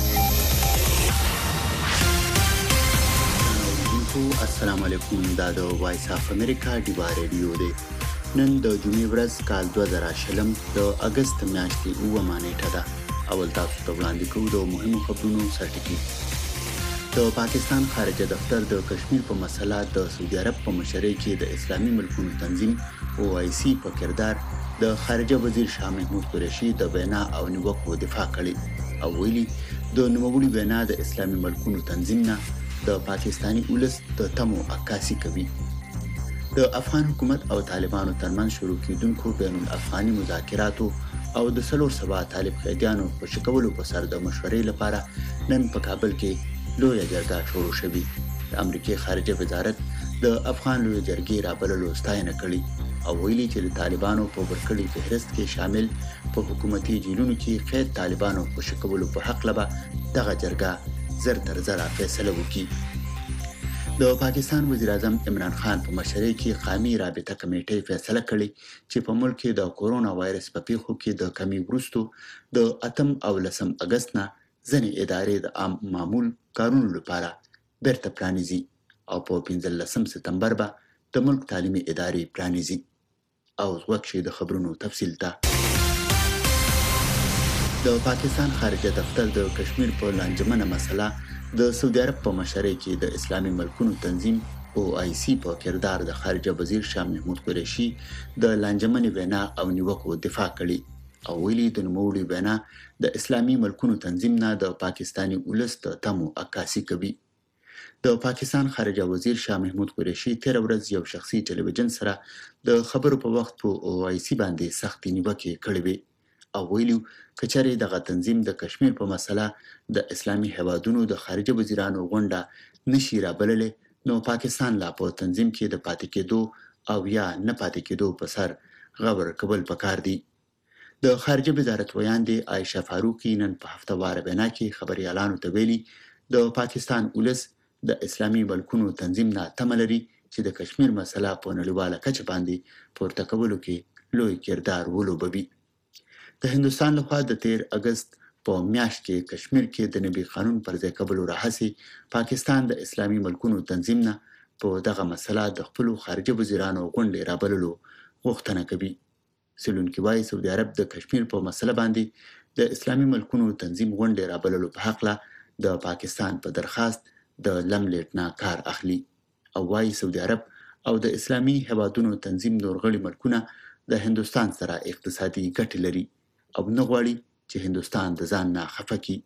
السلام علیکم. دا د وایس اف امریکا ډیو ریډیو دی. نن د جمعې ورځ کال دوه زره شلم د اگست میاشتې اوومه نیټه ده. اول تاسو ته وړاندې کوو د مهمو خبرونو سرټکي. د پاکستان خارجه دفتر د کشمیر په مسله د سعودي عرب په مشرۍ کې د اسلامي ملکونو تنظیم او آی سی په کردار د خارجه وزیر شاه محمود قریشي د وینا او نیوکو دفاع کړې او ویلي د نوموړي وینا د اسلامي ملکونو تنظیم نه د پاکستانی ولس د تمو عکاسي کوي. د افغان حکومت او طالبانو ترمنځ شروع کېدونکو بین الافغاني مذاکراتو او د څلور سوه طالب قیدیانو خوشي کولو په سر د مشورې لپاره نن په کابل کې لویه جرګه شروع شوې. د امریکای خارجه وزارت د افغان لویه جرګې رابللو ستاینه کړې او ویلي چې د طالبانو په ورکړې فهرست کې شامل په حکومتي جیلونو کې قید طالبانو خوشي کولو په حق لبا دغه جرګه زر تر زره فیصله وکړي. د پاکستان وزیر اعظم عمران خان په مشرۍ کې قومي رابطه کمیټې فیصله کړې چې په ملک کې د کورونا وایرس په پیښو کې د کمی وروسته د اتم او لسم اگست نه ځینې ادارې د عام معمول کارونو لپاره بیرته پرانیزي او په پنځلسم سپتمبر به د ملک تعلیمي ادارې پرانیزي. او وکشي د خبرونو تفصیل ته. د پاکستان خارجه دفتر د کشمیر په لانجمنه مسله د سعودي عرب په مشرۍ کې د اسلامي ملکونو تنظیم او آی سی په کردار د خارجه وزیر شاه محمود قریشي د لانجمنې وینا او نیوکو دفاع کړې او ویلي د نوموړي وینا د اسلامي ملکونو تنظیم نه د پاکستانی ولس د تمو عکاسي کوي. د پاکستان خارجه وزیر شاه محمود قریشي تیر ورځ یو شخصي ټلویزیون سره د خبرو په وخت په او آی سی باندې سخت نیوکې کړې وې او ویلو کچاري دغه تنظیم د کشمیر په مسله د اسلامي هیوادونو د خارجه وزیرانو غونډه نشي رابللې نو پاکستان لا په تنظیم کې د پاتې کېدو او یا نه پاتې کېدو په سر غور کول پکار دي. د خارجه وزارت ویاندې عائشه فاروقی نن په هفتهواره وینا کې خبريالانو ته ویلي د پاکستان ولس د اسلامي ملکونو تنظیم نه تمه لري چې د کشمیر مسله په نړیواله کچه باندې پورته کولو کې لوی کردار ولوبوي. د هندستان لخوا د تیر اگست په میاشت کې کشمیر کې د نبی قانون پر ځای کولو راهسي پاکستان د اسلامي ملکونو تنظیم نه په دغه مسله د خپل خارجه وزیرانو غونډې رابللو غوښتنه کوي. سلونکي وايي سعودي عرب د کشمیر په مسله باندې د اسلامي ملکونو تنظیم غونډې رابللو په حق له د پاکستان په درخواست د لملیټ نه کار اخلي او وايي سعودي عرب او د اسلامي هیوادونو تنظیم نورغړي ملکونه د هندستان سره اقتصادي ګټې لري او نه غواړي چې هندستان د ځان نه خفه کړي.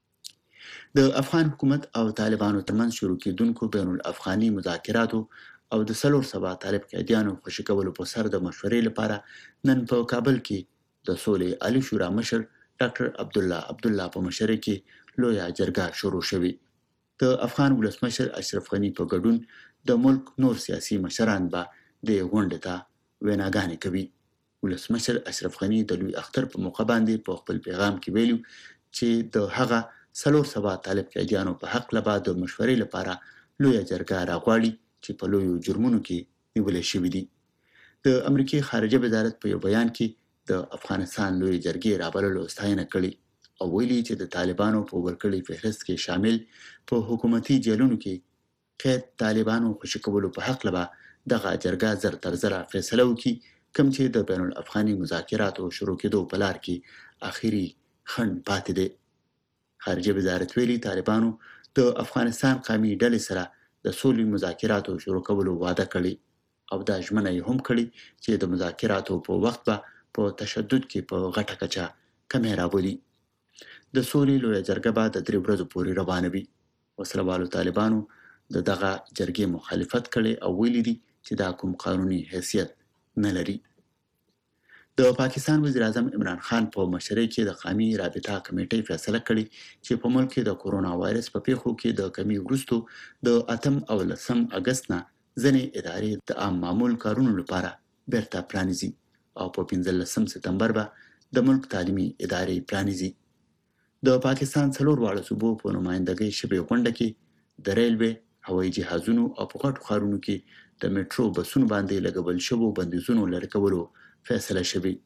د افغان حکومت او طالبانو ترمنځ شروع کېدونکو بین الافغاني مذاکراتو او د څلور سوه طالب قیدیانو خوشي کولو په سر د مشورې لپاره نن په کابل کې د سولې عالی شورا مشر ډاکټر عبدالله عبدالله په مشرۍ کې لویه جرګه شروع شوې. د افغان ولسمشر اشرف غني په ګډون د ملک نور سیاسي مشران به د غونډې ته ویناګانې کوي. ولسمشر اشرف غني د لوی اختر په موقع باندې په خپل پیغام کې ویلو چې د هغه څلور سوه طالب قیدیانو په حق لپاره د مشورې لپاره لویه جرګه راغواړي چې په لویو جرمونو کې نیولې شوې دي. د امریکای خارجه وزارت په یو بیان کې د افغانستان لویه جرګې رابللو ستاینه کړې او ویلي چې د طالبانو په ورکړې فهرست کې شامل په حکومتي جیلونو کې قید طالبانو خوشي کولو په حق لپاره دغه جرګه زر تر زره فیصله وکړي کوم چې د بین الافغاني مذاکراتو شروع کېدو په لار کې اخیری خنډ پاتې دی. خارجه وزارت ویلي طالبانو د افغانستان قومي ډلې سره د سولې مذاکراتو شروع کولو وعده کړې او دا ژمنه یې هم کړې چې د مذاکراتو په وخت به په تشدد کې په غټه کچه کمی راولي. د سولې لویه جرګه به د درې ورځو پورې روانه وي. وسله والو طالبانو د دغه جرګې مخالفت کړي او ویلي دي چې دا کوم قانوني حیثیت نه لري. د پاکستان وزیر اعظم عمران خان په مشرۍ کې د قومي رابطه کمیټې فیصله کړې چې په ملک کې د کورونا وایرس په پیښو کې د کمی وروسته د اتم او لسم اگست نه ځینې ادارې د عام معمول کارونو لپاره بیرته پرانیزي او په پنځلسم سپتمبر به د ملک تعلیمي ادارې پرانیزي. د پاکستان څلور واړه صوبو په نمائندګۍ شوې غونډه کې د ریلوې، هوایي جهازونو او په غټو ښارونو کې د میټرو بسونو باندې لګول شوو بندیزونو لرې کولو فیصله شوې.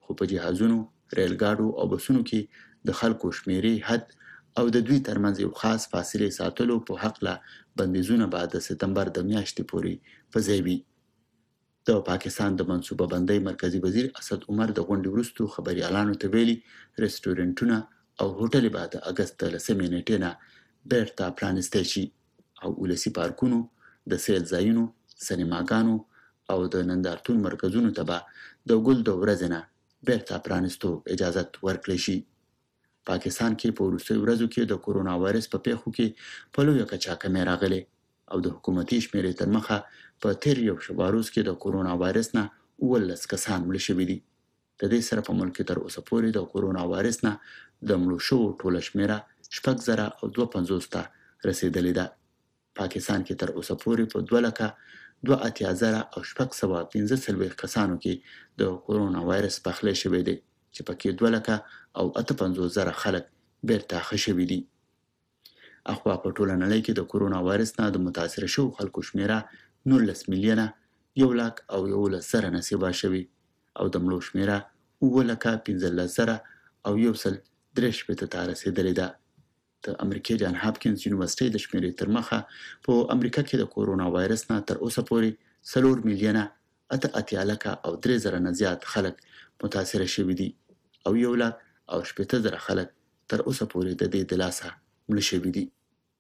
خو په جهازونو، ریل ګاډو او بسونو کې د خلکو شمیرې حد او د دوی ترمنځ یو خاص فاصله ساتلو په حق لا بندیزونه بعد د سپتمبر د میاشتې پورې په ځای وي. د پاکستان د منصوبه بندۍ مرکزی وزیر اسد عمر د غونډې وروسته خبريالانو ته ویلي ریسټورانټونه او هوټل به د اگست لسمې نیټې نه بیرته پرانیستل شي او ولسی پارکونو، د سیل ځایونو، سینماګانو او د نندارتون مرکزونو ته به د ګل د ورځې نه بیرته پرانیستو اجازه ورکړل شي. پاکستان کې په وروستیو ورځو کې د کورونا وایرس په پیښو کې په لویه کچه کمې راغلې او د حکومتي شمیرې تر مخه په تیر یو شباروز کې د کورونا وایرس نه اوولس کسان مړه شوي دي. د دې سره په ملک کې تر اوسه پورې د کورونا وایرس نه د مړو شوو ټوله شمیره شپږ زره او دوه پنځوس ته رسیدلې ده. پاکستان کې تر اوسه پورې په دوه لکه دوه اتیا زره او شپږ سوه پنځه څلوېښت کسانو کې د کورونا وایرس پخلی شوی دی چې پکې دوه لکه او اته پنځوس زره خلک بیرته ښه شوي دي. اخوا په ټوله نړۍ کې د کورونا وایرس نه د متاثر شوو خلکو شمیره نولس میلیونه یو لاک او یولس زره نصیبه شوي او د مړو شمیره اووه لکه پنځلس زره او یو سل درې شپېته ته رسېدلې ده. د امریکې جان هاپکینز یونیورسټۍ د شمیرې تر مخه په امریکا کې د کورونا وایرس نه تر اوسه پورې څلور میلیونه اته اتیا لکه او درې زره نه زیات خلک متاثر شوي دي او یو لاک او شپېته زره خلک تر اوسه پورې د دې د لاسه مړه شوي دي.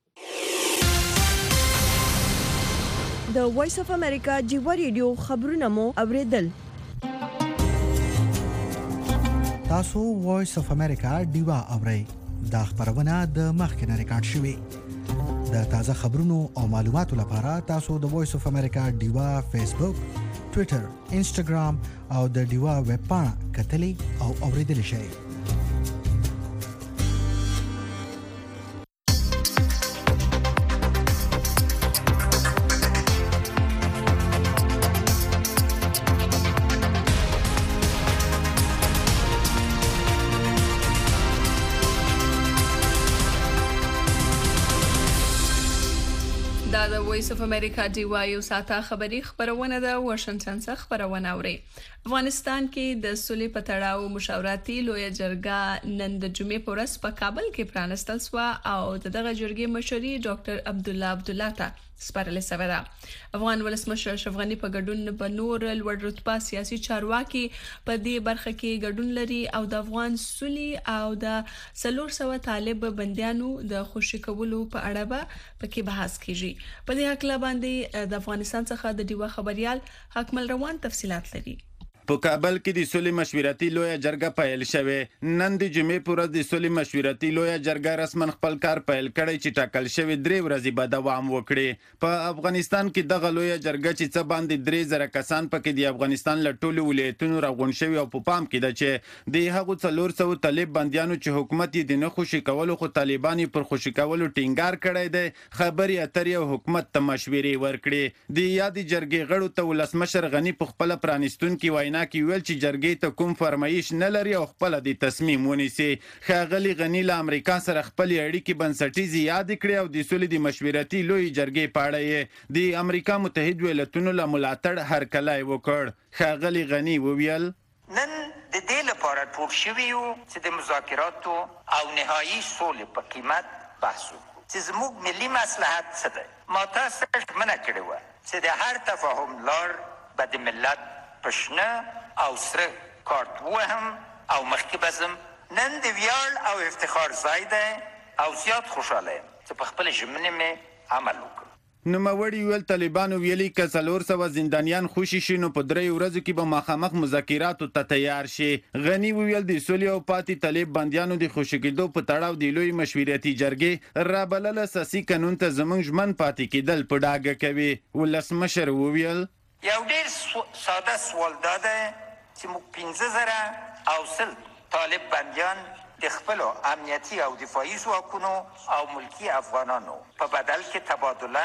د وایس اف امریکا جیوا ریډیو خبرونه مو اوریدل. تاسو وایس اف امریکا ډیوا اورئ. دا خبرونه د مخکنه ریکارډ شوې. د تازه خبرونو او معلوماتو لپاره تاسو د وایس اف امریکا ډیوا فیسبوک، ټوئیټر، انسټاګرام او د ډیوا ویب پاڼه کتلی او اوریدلی شئ. د وایس اف امریکا ډیوا یو ساته خبری خبرونه ده واشنگټن څخه خبرونه اوري. افغانستان کې د سولې په تړاو مشاوراتي لویه جرګه نن د جمعې په ورځ په کابل کې پرانستل شو او دغه جرګې مشري ډاکټر عبد الله عبد الله ته سپارل شوې ده. افغان ولسمشر اشرف غنی په ګډون په نور لوړ رتبه سیاسي چارواکي په دې برخه کې ګډون لري او د افغان سولې او د څلور سوه طالب بنديانو د خوشي کولو په اړه به پکې بحث کیږي. په دې حق باندې د افغانستان څخه د ډیوا خبريال حکمل روان تفصيلات لري. په کابل کې د سولې مشورتي لویه جرګه پیل شوه. نن د جمعې پر ورځ د سولې مشورتي لویه جرګه رسمن خپل کار پیل کړی چې ټاکل شوی درې ورځې به دوام وکړي. په افغانستان کې دغه لویه جرګه چې څه باندې درې زره کسان پکې د افغانستان له ټولو ولایتونو راغون شوي او په پام کې ده چې د هغو څلور سوه طالب بندیانو چې حکومت یې د نه خوشي کولو خو طالبان یې پر خوشي کولو ټینګار کړی دی، خبرې اترې او حکومت ته مشورې ورکړي. د یادې جرګې غړو ته ولسمشر غني په خپله پرانستونکې وینا کې ویل چې جرګې ته کوم فرمایش نه لري او خپل د تصمیم ونیسي. ښاغلي غني له امریکا سره خپل اړیکې بنسټیزې یاد کړې او د سولې د مشورتي لوی جرګې په اړه یې د امریکا متحد ایالتونو له ملاتړ هرکلی وکړ. ښاغلي غني وویل نن د دې لپاره ټول شوي یو چې د مذاکراتو او نهایي سولې په قیمت بحث وکړو چې زموږ ملي مصلحت څه دی. ما تاسو ته ژمنه کړې وه چې د هر تفاهم لار به د ملت په شنه او سره کارت وهم او مخکې بزم. نن د ویاړ او افتخار ځای دی او زیات خوشاله یم چې په خپل ژمنې مې عمل وکړ. نوموړي ویل طالبانو ویلي که څلور سوه زندانیان خوشي شي نو په دریو ورځو کې به مخامخ مذاکراتو ته تیار شي. غني وویل د سولې او پاتې طالب بندیانو د خوشي کېدو په تړاو د لوی مشورتي جرګې رابلله سیاسي قانون ته زموږ ژمن پاتې کېدل په ډاګه کوي. ولسمشر وویل یو ډېر ساده سوال دا دی چې موږ پنځه زره او سل طالب بندیان د خپلو امنیتي او دفاعي ځواکونو او ملکي افغانانو په بدل کې تبادله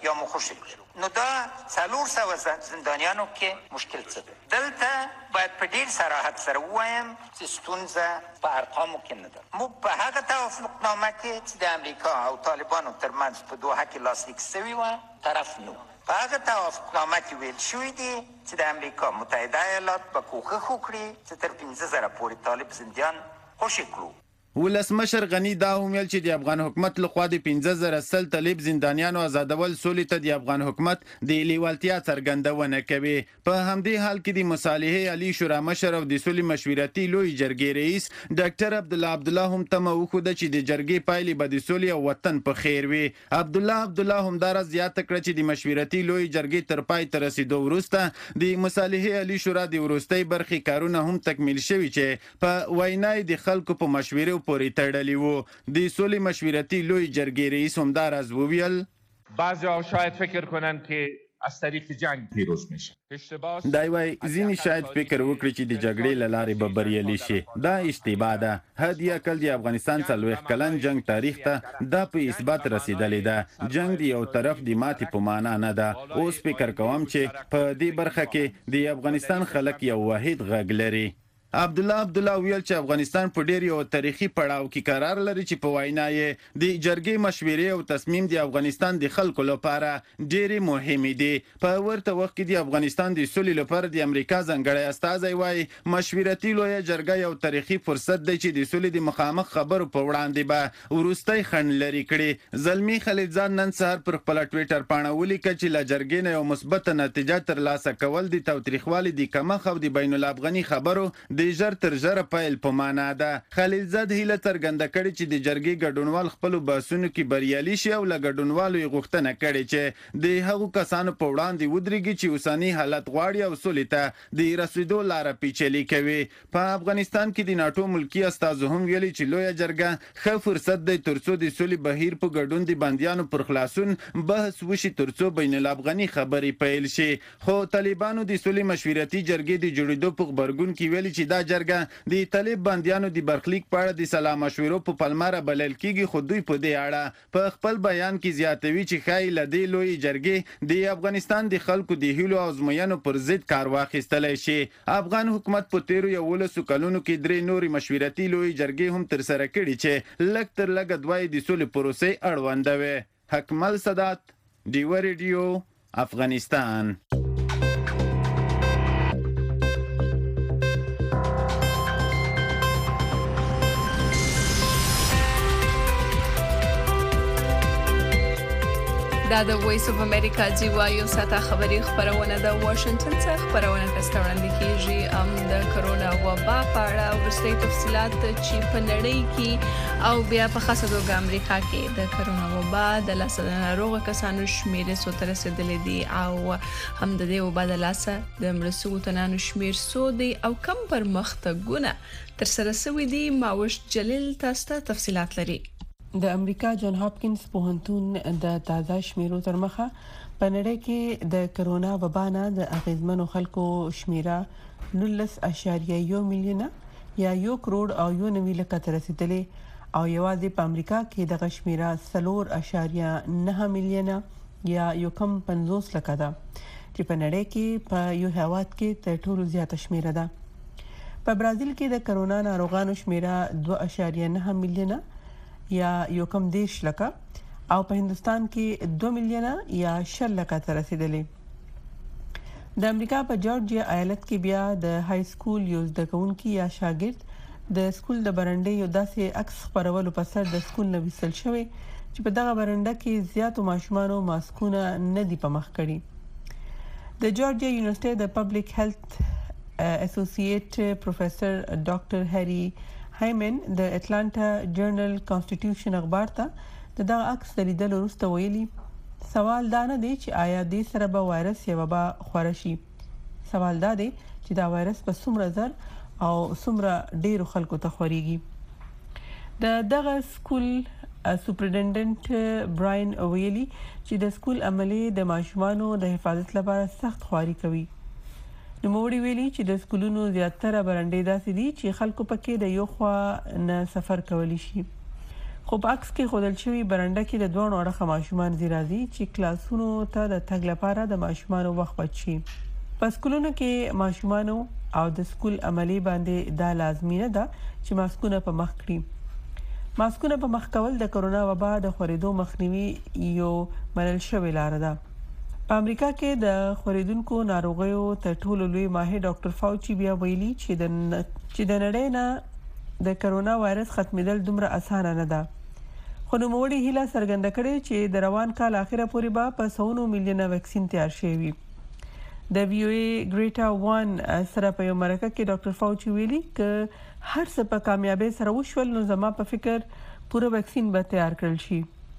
یا مو خوشی نو دا څلور سوه زندانیانو کې مشکل څه دی دلته باید په ډیر صراحت سره ووایم چې ستونزه په ارقامو کې نه ده موږ په هغه توافقنامه کې چې د امریکا او طالبانو ترمنځ په دوحه کې لاسلیک شوې وه طرف نه په هغه توافقنامه کې ویل شوي دي چې د امریکا متحده ایالات به کوښښ وکړي چې تر پنځه زره پورې طالب زندان خوشي کړو ولسمشر غنی دا هم ویل چې د افغان حکومت لخوا د پنځه زره سل طالب زندانیانو آزادول سولې ته د افغان حکومت د لیوالتیا څرګندونه کوي په همدې حال کې د مصالحې علي شورا مشر او د سولې مشورتي لوی جرګې رئیس ډاکټر عبدالله عبدالله هم تمه وښوده چې د جرګې پایلې به د سولې او وطن په خیر وي عبدالله عبدالله همداراز زیاته کړه چې د مشورتي لوی جرګې تر پای ته رسیدو وروسته د مصالحې علي شورا د وروستۍ برخې کارونه هم تکمیل شوي چې په وینا د خلکو په مشورې پورې تړلي وو د سولې مشورتي لوی جرګې رئیس همداراز وویل بعضی‌ها شاید فکر کنن که از طریق جنگ پیروز میشه دا وای ځینې شاید فکر وکړي چې د جګړې له لارې به بریالي شي دا اشتباه ده هدیه کل د افغانستان څلوېښت کلن جنگ تاریخ ته دا په اثبات رسیدلې ده جنگ د یو طرف د ماتې په معنا نه ده اوس فکر کوم چې په دې برخه کې د افغانستان خلک یو واحد غږ لري عبدالله عبدالله ویل چې افغانستان په ډیر یو تاریخي پړاو کې قرار لري چې په وینا یې د جرګې مشورې او تصمیم د افغانستان د خلکو لپاره ډېرې مهمې دي په ورته وخت کې د افغانستان د سولې لپاره د امریکا ځانګړی استازی وایي مشورتي لویه جرګه یو تاریخي فرصت دی چې د سولې د مخامخ خبرو په وړاندې به وروستی خنډ لرې کړي زلمي خلیلزاد نن سهار پر خپله ټویټر پاڼه ولیکه چې له جرګې نه یو مثبته نتیجه ترلاسه کول د تاوتریخوالي د کمښت او د بین الافغاني خبرو د ژر تر ژره پیل په معنا ده خلیلزاد هیله څرګنده کړې چې د جرګې ګډونوال خپلو بحثونو کې بریالي شي او له ګډونوالو یې غوښتنه کړې چې د هغو کسانو په وړاندې ودرېږي چې اوسني حالت غواړي او سولې ته د رسېدو لاره پیچلې کوي په افغانستان کې د ناټو ملکي استازو هم ویلي چې لویه جرګه ښه فرصت دی تر څو د سولې بهیر په ګډون د بندیانو پر خلاصون بحث وشي تر څو بین الافغاني خبرې پیل شي خو طالبانو د سولې مشورتي جرګې د جوړېدو په غبرګون کې ویلي چې دا جرګه د طالب بندیانو د برخلیک په اړه د سلا مشورو په پلمه بلل کیږي خو دوی په دې اړه په خپل بیان کې زیاتوي چې ښایي له دې لویې جرګې د افغانستان د خلکو د هیلو او ازموینو پر ضد کار واخیستلی شي افغان حکومت په تیرو یولسو کلونو کې درې نورې مشورتي لویې جرګې هم ترسره کړي چې لږ تر لږه دوه یې د سولې پروسې اړونده وې حکمل سادات ډیوه ریډیو افغانستان دا د وایس اف امریکا جیوا یو ساته خبری خبرونه د واشنگټن څخه خبرونه تاسو وړاندې کیږي ام د کرونا وبا په اړه ورسته تفصيلات چې په نړۍ کې او بیا په خاصه توګه امریکا کې د کرونا وبا د لاسه ناروغ کسانو شمیر څو تر رسیدلې دي او هم د دې وبا د لاسه د مرسو تنانو شمیر سو دي او کم پرمختګونه تر سره سوي دي ماوش جلیل تاسو ته تفصيلات لري د امریکا جان هاپکینز پوهنتون د تازه شمیرو تر مخه په نړۍ کې د کرونا وبا نه د اغیزمنو خلکو شمیره نولس اعشاریه یو میلیون یا یو کروڑ او یو نوي لکه تر رسیدلې او یوازې په امریکا کې د شمیره څلور اعشاریه نه میلیون یا یو کم پنځوس لکه ده چې په نړۍ کې په یو هیواد کې تر ټولو زیاته شمیره ده په برازیل کې د کرونا ناروغانو شمیره دوه اعشاریه نه میلیون یا یو کم دیش لکه او په هندستان کې دو میلیون یا شل لکه تر رسیدلې د امریکا په جورجیا ایالت کې بیا د های سکول یو زده کوونکی یا شاګرد د سکول د برنډې یو داسې عکس خبرولو په سر د سکول نه وصل شوی چې په دغه برنډه کې زیاتو ماشومانو ماسکونه نه دی په مخ کړي د جورجیا یونیورسيټي د پبلک هیلث اسوسییټ پروفیسور ډاکټر هری هایمن د اټلانټا جرنل کانسټیټیوشن اخبار ته د دغه عکس لیدل وروسته ویلي سوال دا نه دی چې آیا د سره به وایرس یا وبا خور شي سوال دا دی چې دا وایرس په څومره زر او څومره ډیرو خلکو ته خوريږي د دغه سکول سپرډنټ براین ویلي چې د سکول عملي د ماشومانو د حفاظت لپاره سخت خواري کوي نو موړي ویلي چې د سکولونو زیاتره برنډې داسې دي چې خلکو پکې د یو خوا نه سفر کولی شي خو په عکس کې ښودل شوی برنډه کې د دوه اړخه ماشومان زیرازي چې کلاسونو ته د تګ لپاره د ماشومان وخت بچي په سکولونو کې ماشومان او د سکول عملی باندې دا لازمي نه ده چې ماسکونه په مخ کړي ماسکونه په مخ کول د کرونا وبا د خورېدو مخنیوي یو منل شوی لار ده په امریکا کې د خورېدونکو ناروغیو تر ټولو لوی ماهر ډاکټر فاوچي بیا ویلي چې د چې د نړۍ نه د کرونا وایرس ختمېدل دومره اسانه نه ده خو نوموړي هیله څرګنده کړې چې د روان کال اخره پورې به په سونو میلیونه ویکسین تیار شي وي د وی او ای ګریټا وان سره په یو مرکه کې ډاکټر فاوچي ویلي ک هر څه په کامیابی سره وشول نو زما په فکر پوره ویکسین به تیار کړل شي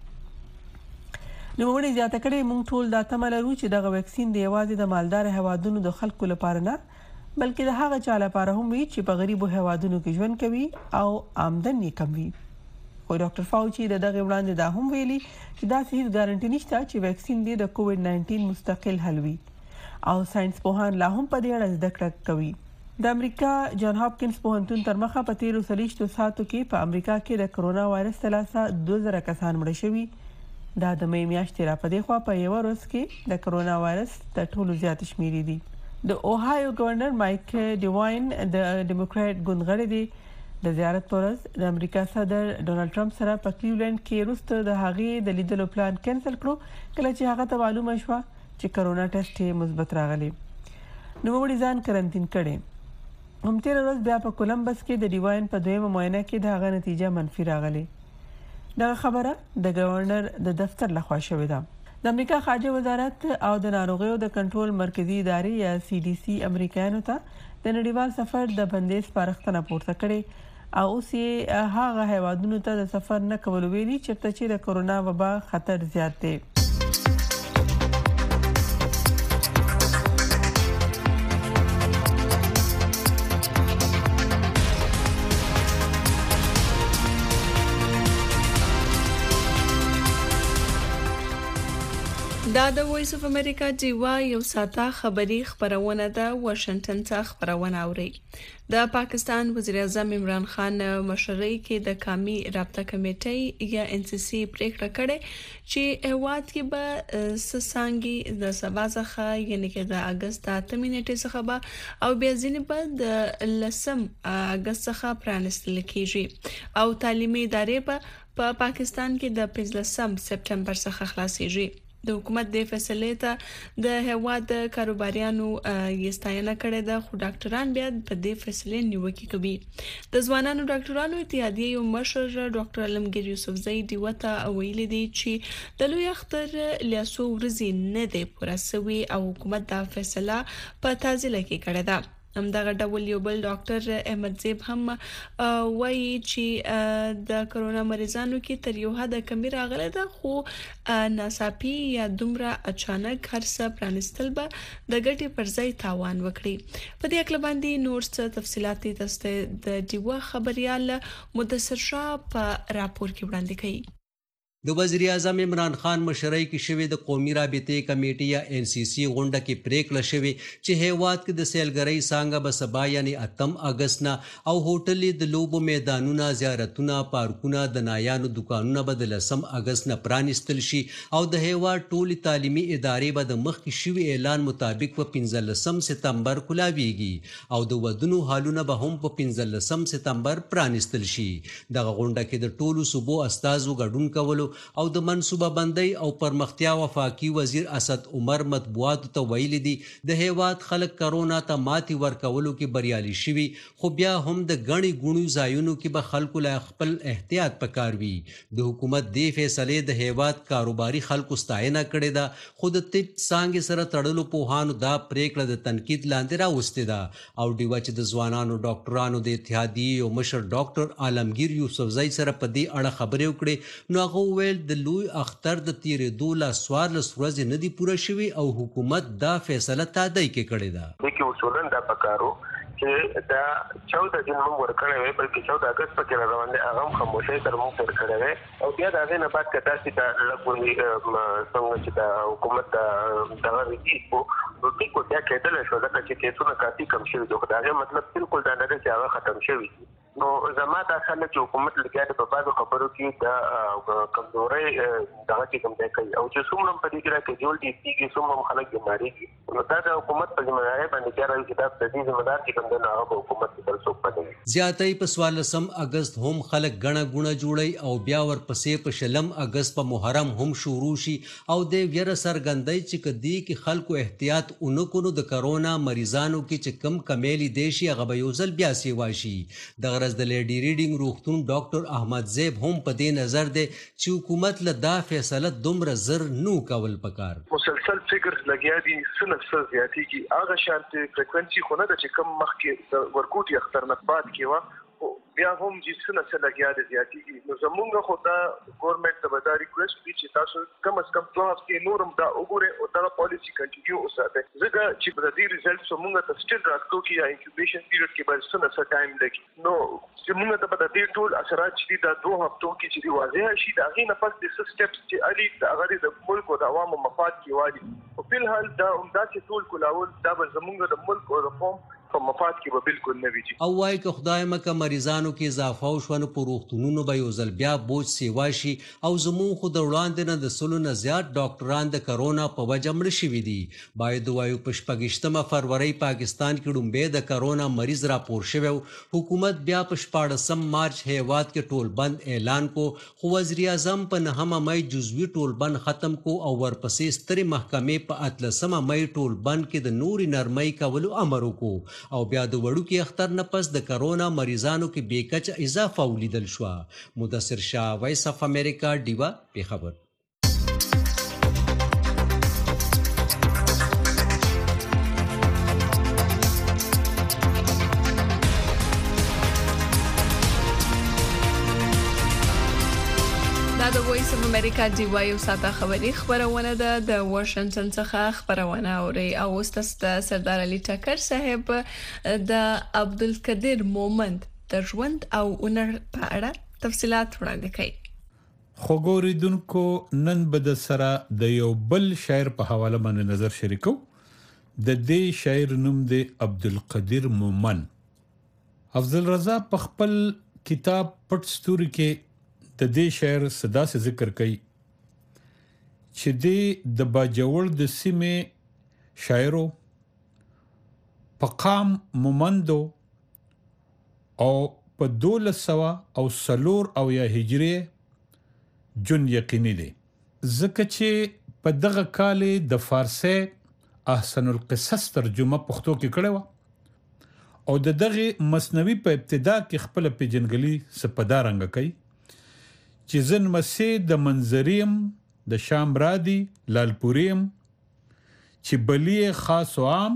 نو موږ زیاته کړې موږ ټول دا تمه لرو چې دغه ویکسین د یوازې د مالدار هوادونو د خلکو لپاره نه بلکې د هغه چا لپاره هم وي چې په غریبو هوادونو کې ژوند کوي او آمدنی کم وي خو ډاکټر فاوچي د دغه وړاندې دا هم ویلي چې دا هیڅ ګارانټي نشته چې ویکسین د کووډ ناینټین مستقل حل وي او ساينس پوهان لا هم په دې اړه زده کړه کوي د امریکا جان هاپکینز پوهنتون تر مخه په تیرو سلیشتو ساتو کې په امریکا کې د کرونا وایرس تلاسه دوه زره کسان مړ شوي دا د مې میاشتې را پدې خوا په یو ورځ کې د کرونا وایرس د ټولو زیات شمیرې دي د اوهایو گورنر مایک ډیواین د ډیموکرات ګوند دی د زیارت پرز د امریکا صدر ډونالد ټرمپ سره په کلیولند کې وروسته د هغې د لیدلو پلان کینسل کړو کله چې هغه ته معلومه شوه چې کرونا ټیسټ یې مثبت راغلی نو وړي ځان کرنټین کړي هم تیر ورځ بیا په کولمبس کې د ډیواین په دویمه معاینه کې د هغه نتیجه منفي راغلی دا خبره د گورنر د دفتر لخوا شوې ده د امریکا خارجه وزارت او د ناروغیو د کنټرول مرکزی ادارې یا سی ډي سي امریکایانو ته د نړیوال سفر د بندیز سپارښتنه پورته کړې او اوس یې هغه هیوادونو ته د سفر نه کول ویلي چې د کرونا وبا خطر زیات دی دا د وایس اف امریکا جیوا یو ساته خبری خبرونه ده واشنگټن څخه خبرونه اوري د پاکستان وزیر اعظم عمران خان مشرۍ کې د قومي رابطه کمیټې یا ان سی سی پریکړه کړې چې هواد کې به سسانګي د سبا څخه یعنی کې د اگست اتمه نیټه څخه به او بیا ځینې به د لسم اگست څخه پرانستل کیږي او تعلیمي ادارې به په پاکستان کې د پنځلسم سپټمبر څخه خلاصيږي د حکومت د فیصلې ته د هواد کاروباریانو یستاینه کړې ده خو ډاکټران بیا په دې فیصلې نیوکه کوي د ځوانانو ډاکټرانو اتحادیه یو مشر ډاکټر علمگیر یوسفزئی دی وته ویل دي چې د لوی اختر لیاسو ورځې نه دی پرسوي او حکومت دا فیصله په تازه کې کړې ده همدغه ډول یو بل ډاکټر احمد زیب هم وایي چې د کرونا مریضانو کې تر یو حد کمی راغله ده خو ناڅاپي یا دومره اچانک هرڅه پرانستل به د ګټې پر ځای تاوان وکړي په دې اړه باندې نور څه تفصيلات تاسو د دیوه خبريال مدثر شاه په راپور کې وړاندې کړي د وزیر اعظم عمران خان مشرۍ کې شوې د قومي رابطې کمیټې یا ان سی سی غونډه کې پریکړه شوې چې هیواد کې د سیلګرۍ څنګه به سبا یعنی اتم اگست نه او هوټلې د لوبو میدانونه زیارتونه پارکونه د نایانو دکانونه به د لسم اگست نه پرانستل شي او د هیواد ټولي تعلیمي ادارې به د مخکې شوی اعلان مطابق په پنځلسم سپتمبر کولاویږي او د ودونو حالونه به هم په پنځلسم سپتمبر پرانستل شي دغه غونډه کې د ټولو صوبو استازو ګډون کولو او د منصوبه بندۍ او پرمختیا وفاقي وزیر اسد عمر مطبوعات ته ویلي دي د هیواد خلک کرونا ته ماتي ورکولو کې بریالي شوي خو بیا هم د غني غونو ځایونو کې به خلکو لا خپل احتیاط پکار وي د حکومت دی فیصله د هیواد کاروباري خلکو ستاینه کړې ده خو د طب څنګه سره تړلو په هانو دا پریکړه د تنقید لاندې راوستي ده او دیو چې د ځوانانو ډاکټرانو د اتحادیې او مشر ډاکټر عالمگیر یوسفزئی سره په دې اړه خبرې وکړې نو هغه د لوی اختر د تیرې دوله سوار لس ورځې نه دی پوره شوی او حکومت دا فیصله تادی کې کړې ده دغه اصولن دا پکارو چې دا چودہ دن موږ ورکړې وې بلکې چودہ اگست پکې روان دي هغه خاموشي تر موږ تر کړې وې او بیا دا نه بعد کدا چې دا لګوري څنګه چې دا حکومت دا ورېږي په دې کو بیا کېدل شو دا چې کیسونه کافي کم شوی دی خو دا مطلب بالکل دا نه چې هغه ختم شوی نو زما دا خلک چې حکومت لګیا په بعضو خبرو کې د کمزورۍ دغه کې کوم دی کوي او چې څومره په دې کې راکې جوړ دي چې څومره خلک بیمارېږي نو دا د حکومت په ذمہداري باندې کې راځي چې دا د دې ذمہدار چې کوم دی هغه په حکومت کې بل څوک پدې زیاتې په څوارلسم اگست هم خلک غڼه غونه جوړي او بیا ورپسې په شلم اگست په محرم هم شروع شي او د ویره سرګندۍ چې کدی کې خلکو احتیاط اونکو د کرونا مریضانو کې چې کم کمیلی دیشي هغه به یو ځل بیا سی واشي د غرض د لیډي ریډینګ روغتون ډاکټر احمد زیب هم په دې نظر دی چې حکومت له دا فیصله دومره زر نو کول پکار مسلسل فکر لګیا دي سنه سر زیاتی کی هغه شانتي فریکوئنسي خو نه د چې کم مخ کې ورکوټي اختر نه بعد کې وا بیا هم چې سنه سره لګیا دي زیاتی کی نو زمونږ خو دا ګورنمنت ته به دا ریکوست دي چې تاسو کم از کم دوه هفته نورم دا وګوره او دا پالیسی کنټینیو وساتئ ځکه چې په دې ریزلټ زمونږ ته سټیل راټو کې یا انکیوبیشن پیریډ کې به سنه سره ټایم لګي نو زمونږ ته په دې ټول اثرات چې دا دوه هفتو کې چې واضح شي دا غي نه پس د سټیپس چې علي د هغه د ملک او د عوامو مفاد کې وادي او په الحال دا عمده چې ټول کولاول دا به زمونږ د ملک او د قوم په مفاد کې به بالکل نه ویږي او وايي که خدای مکه مریضانو کې اضافه او شونه پروختونونو به یو ځل بیا بوج سیوا شي او زمون خو د وړاندې نه د سلو نه زیات ډاکټران د کرونا په وجه مړ شوي دي باید وایو په شپږشتمه فروری پاکستان کې ډومبه د کرونا مریض راپور شوی حکومت بیا په شپاړسم مارچ هیواد کې ټول بند اعلان کو خو وزیر اعظم په نهمه مې جزوی ټول بند ختم کو او ورپسې سترې محکمې په اتلسمه مې ټول بند کې د نوري نرمۍ کولو امر وکړو او بیا د وړوکی اختر نه پس د کرونا مریضانو کې بیکچ اضافه ولیدل شو مدثر شاه وایس اف امریکا ډیوا په خبر د وایس اف امریکا دی وایو ساته خبري خبرونه ده د واشنگټن څخه خبرونه اوري او استاد سردار علي ټکر صاحب د عبدالقدیر مومند د ژوند او هنر په اړه تفصيلات وړاندې کړي خو ګوریدونکو نن به د سره د یو بل شاعر په حواله باندې نظر شریکو د دې شاعر نوم دی عبدالقدیر مومند افضل رضا په خپل کتاب پټ ستوري کې د دې شاعر صدا سے ذکر کوي چې د باجوړ د سیمې شاعرو پقام مومندو او په دولس سوا او سلور او یا هجری جون یقیني دي ځکه چې په دغه کال د فارسی احسن القصص ترجمه پښتو کې کړې و او د دغه مثنوي په ابتدا کې خپل پیجنګلي سپدارنګ کوي چې زن مسې د منظریم د شام رادي لالپوریم چې بلی خاص و عام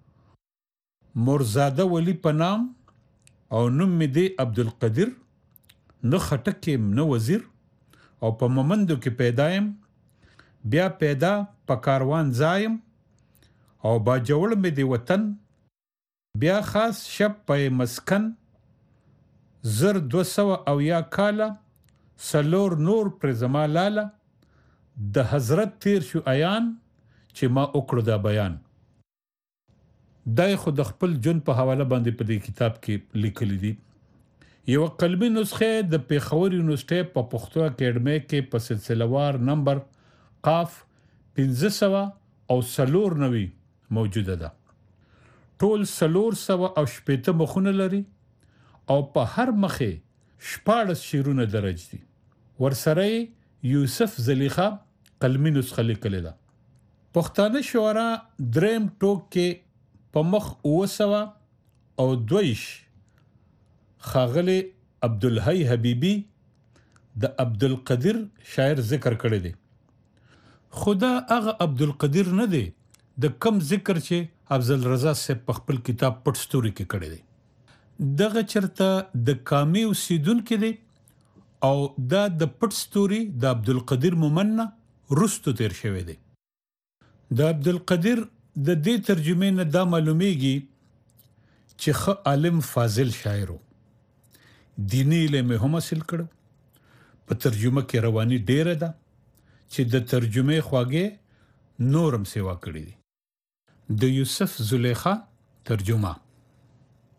مرزاده ولی پنام او نوم می دی عبدالقدیر نه خټکیم نه وزیر او په مومندو کې پیدایم بیا پیدا په کاروان زایم او با جوړ می دی وطن بیا خاص شب په مسکن زر دو سو او یا کاله سلور نور پر زما لاله د حضرت تیر شو عیان چې ما وکړو دا بیان دای خو د خپل جون په حواله باندې په دې کتاب کې لیکل دي یو قلمي نسخه د پیښور یونیورسيټي په پښتو اکیډمي کې په سلسلهوار نمبر قاف پنځه سوه او سلور نوي موجوده ده ټول سلور سوه او شپېته مخونه لري او په هر مخه شپاړس شیرونه درج دي ورسره یوسف زلیخا قلمي نسخه لیکل ده پښتانه شعرا دریم ټوک کې په مخ اوسوا او دویش خاغلی عبدالحی حبیبی د عبدالقدیر شاعر ذکر کړی دی خدا هغه عبدالقدیر نه دی د کم ذکر چې افضل رضا صاحب په خپل کتاب پټ ستوري کې کړی دی دغه چرته د کامی اوسیدونکو دی او دا د پټ ستوري د عبدالقدیر مومند رستو تیر شوی دی د عبدالقدیر د دې ترجمه نه دا معلومیږي چې خ عالم فاضل شاعر دینی علم هم حاصل کړ په ترجمه کې رواني ډیره ده چې د ترجمه خواږه نورم سیوا کړی دی د یوسف زلیخا ترجمه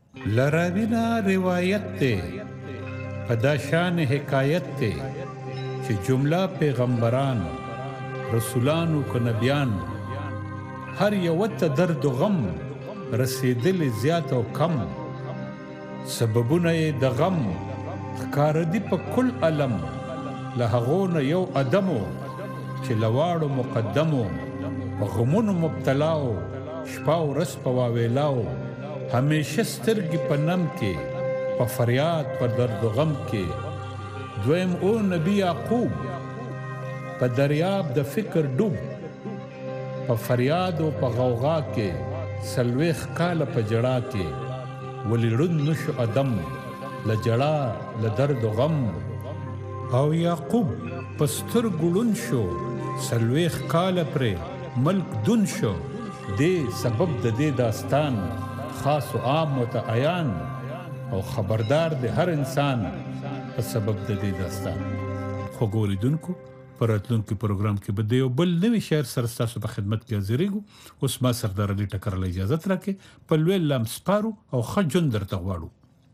لراوینا روایت ته پدا شان حکایت ته چې جمله پیغمبران رسولانو کو نبیان هر یو ته درد و غم رسیدل زیات او کم سببونه د غم ښکار دي په کل علم له هغو نه یو ادمو چې لواړو مقدمو په غمونو مبتلاو شپه ورځ په واویلاو همیشه سترګې په نم کې په فریاد په درد و غم کې دویم او نبی یعقوب په دریاب د فکر ډوب په فریاد او په غوغا کې سلويخ کاله په جړا کې ولی ړوند نشو ادم لجړا لدرد و غم او یعقوب پستر ګړون شو سلويخ کاله پرې ملک دون شو دې سبب د دې داستان خاص و عام متعین او خبردار د هر انسان په سبب د دې داستان. خو ګوریدونکو پر اتلونکو پروګرام کې بده یو بل نوی شعر سره تاسو په خدمت کې حاضرېږو. اوس ما سردار علي ټکر له اجازه راکې په لوی لام سپارو او خجون درته غواړو.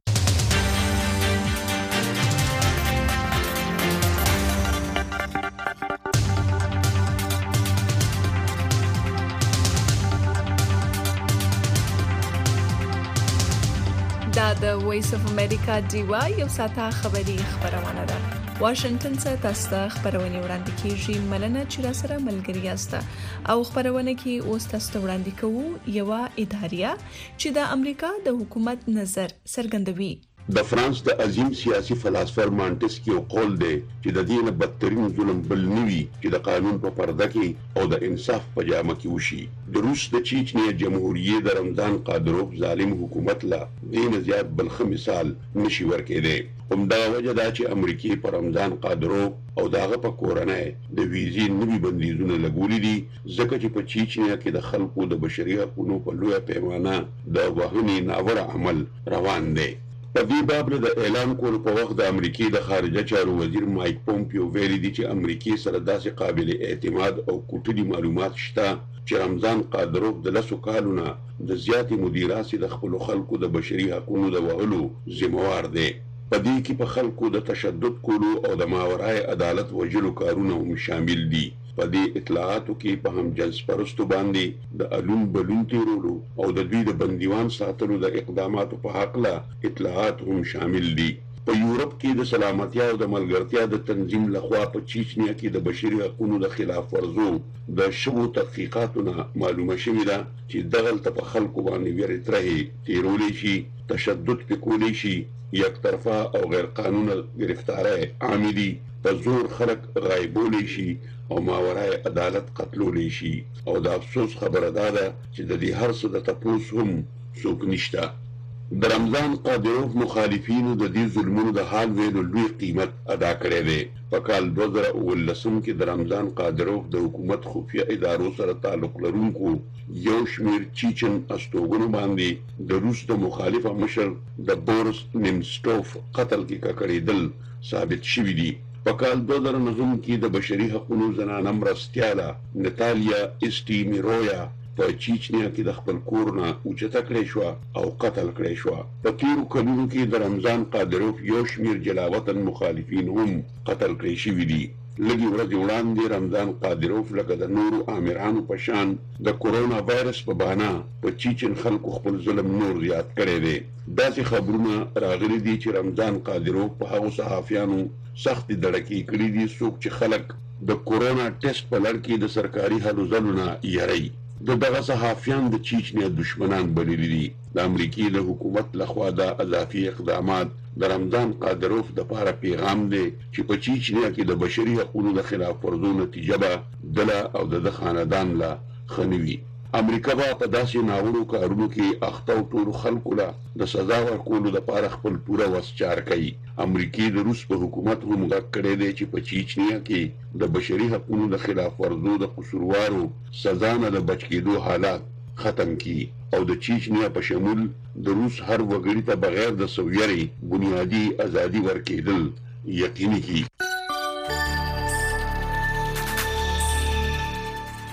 دا د وایس اف امریکا ډیوا یو ساته خبري خبرونه ده. واشنگټن څخه تاسو ته خبرونه وړاندې کیږي. مننه چې را سره ملګری یاست. او خبرونه کې اوس تاسو ته وړاندې کوو یو اداریه چې د امریکا د حکومت نظر څرګندوي. د فرانس د عظیم سیاسي فلسفر مانټسکیو قول دی چې د دې نه بدترین ظلم بل نوي چې د قانون په پرده کې او د انصاف په جامه کې وشي. د روس د چیچنیا جمهوریت د رمضان قادروف ظالم حکومت لا دین زیات بلخ مثال نشي ورکېده. همدا وجه دا چې امریکای په رمضان قادروف او داغه په کورنۍ د ویزې نوي بندیزونه لګولې دي ځکه چې په چیچنیا کې د خلکو د بشري حقوقو په لویه پیمانه د وهنې ناوړه عمل روان دی. په دې باب د اعلان کولو په وخت د امریکای د خارجه چارو وزیر مایک پومپیو ویلي دي چې امریکای سره داسې قابل اعتماد او کوټلي معلومات شته چې رمضان قادروف د لسو کالونه د زیاتې مدیراسي د خپل خلکو د بشري حقوقو د وهلو ذمہوار دی. په دې کې په خلکو د تشدد کولو او د ماورای عدالت وجلو کارونه هم شامل دي. په دې اطلاعاتو کې په هم جنس پرستو باندې د الون بلون تیرولو او د دوی د بندیوان ساتلو د اقداماتو په حق لا اطلاعات هم شامل دي. په یورپ کې د سلامتیا او د ملګرتیا د تنظیم لخوا په چیچنیا کې د بشري حقوقو د خلاف ورزو د شوو تحقیقاتونه معلومه شوې ده چې دغلته په خلکو باندې ویرې ترهې تیرولی شي، تشدد پکولی شي، یک طرفه او غیر قانونه گرفتاری عاملی په زور خلک غایبولی شي او ماورای عدالت قتلولی شي. او د افسوس خبره دا ده چې د دې هر څه د تپوس هم څوک نشته. د رمضان قادروف مخالفینو د دې ظلمونو د حال ویلو لوی قیمت ادا کړی دی. په کال دوه زره اوولسم کې د رمضان قادروف د حکومت خفیه ادارو سره تعلق لرونکو یو شمېر چیچن استوګنو باندې د روس د مخالفه مشر د بورس نیمسټوف قتل کې ککړېدل ثابت شوي دي. په کال دوه زره نهم کې د بشري حقوقو زنانه مرستیاله نتالیا اسټیمیرویا په چیچنیا کې د خپل کور نه اوچته کړې شوه او قتل کړې شوه. په تیرو کلونو کې د رمضان قادروف یو شمېر جلاوطن مخالفین هم قتل کړی شوي دي. لږې ورځې وړاندې رمضان قادروف لکه د نورو آمرانو په شان د کورونا وایرس په بهانه په چیچن خلکو خپل ظلم نور زیات کړی دی. داسې خبرونه راغلي دي چې رمضان قادروف په هغو صحافیانو سختې دړکې کړي دي څوک چې خلک د کورونا ټیسټ په لړ کې د سرکاري هلو ځلو نه یری. د دغه صحافیان د چیچنیا دشمنان بللي دي. د امریکای د حکومت لخوا دا اضافي اقدامات د رمضان قادروف د پاره پیغام دی چې په چیچنیا کې د بشري حقوقو د خلاف ورزو نتیجه به دله او د خاندان لا خنوي. امریکا به په داسې ناوړو کارونو کې اخته او ټولو خلکو له د سزا ورکولو دپاره خپل پوره وس چار کوي. امریکای د روس په حکومت هم غږ کړی دی چې په چیچنیا کې د بشري حقوقو د خلاف ورزو د قصوروارو سزا نه د بچ کېدو حالات ختم کی او د چیچنیا په شمول د روس هر وګړي ته بغیر د سویري بنیادی ازادي ورکېدل یقیني کی.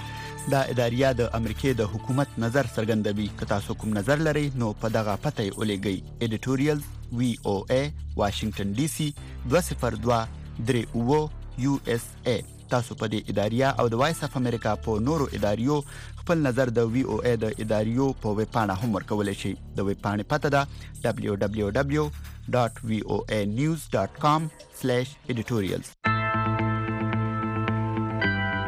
دا اداریه د امریکای د حکومت نظر څرګندوي. که تاسو کوم نظر لرئ نو په دغه پته یې ولېږئ: editorials وی او ای واشنگټن ډي سي دوه صفر دوه درې اوه یو اس ای. تاسو په دې اداریه او د وایس اف امریکا په نورو اداریو خپل نظر د وی او ای د اداریو په ویب پاڼه هم ورکولی شئ. د ویب پاڼې پته ده دبلیو دبلیو دبلیو ډاټ وی او ای نیوز ډاټ کام سلیش editorials.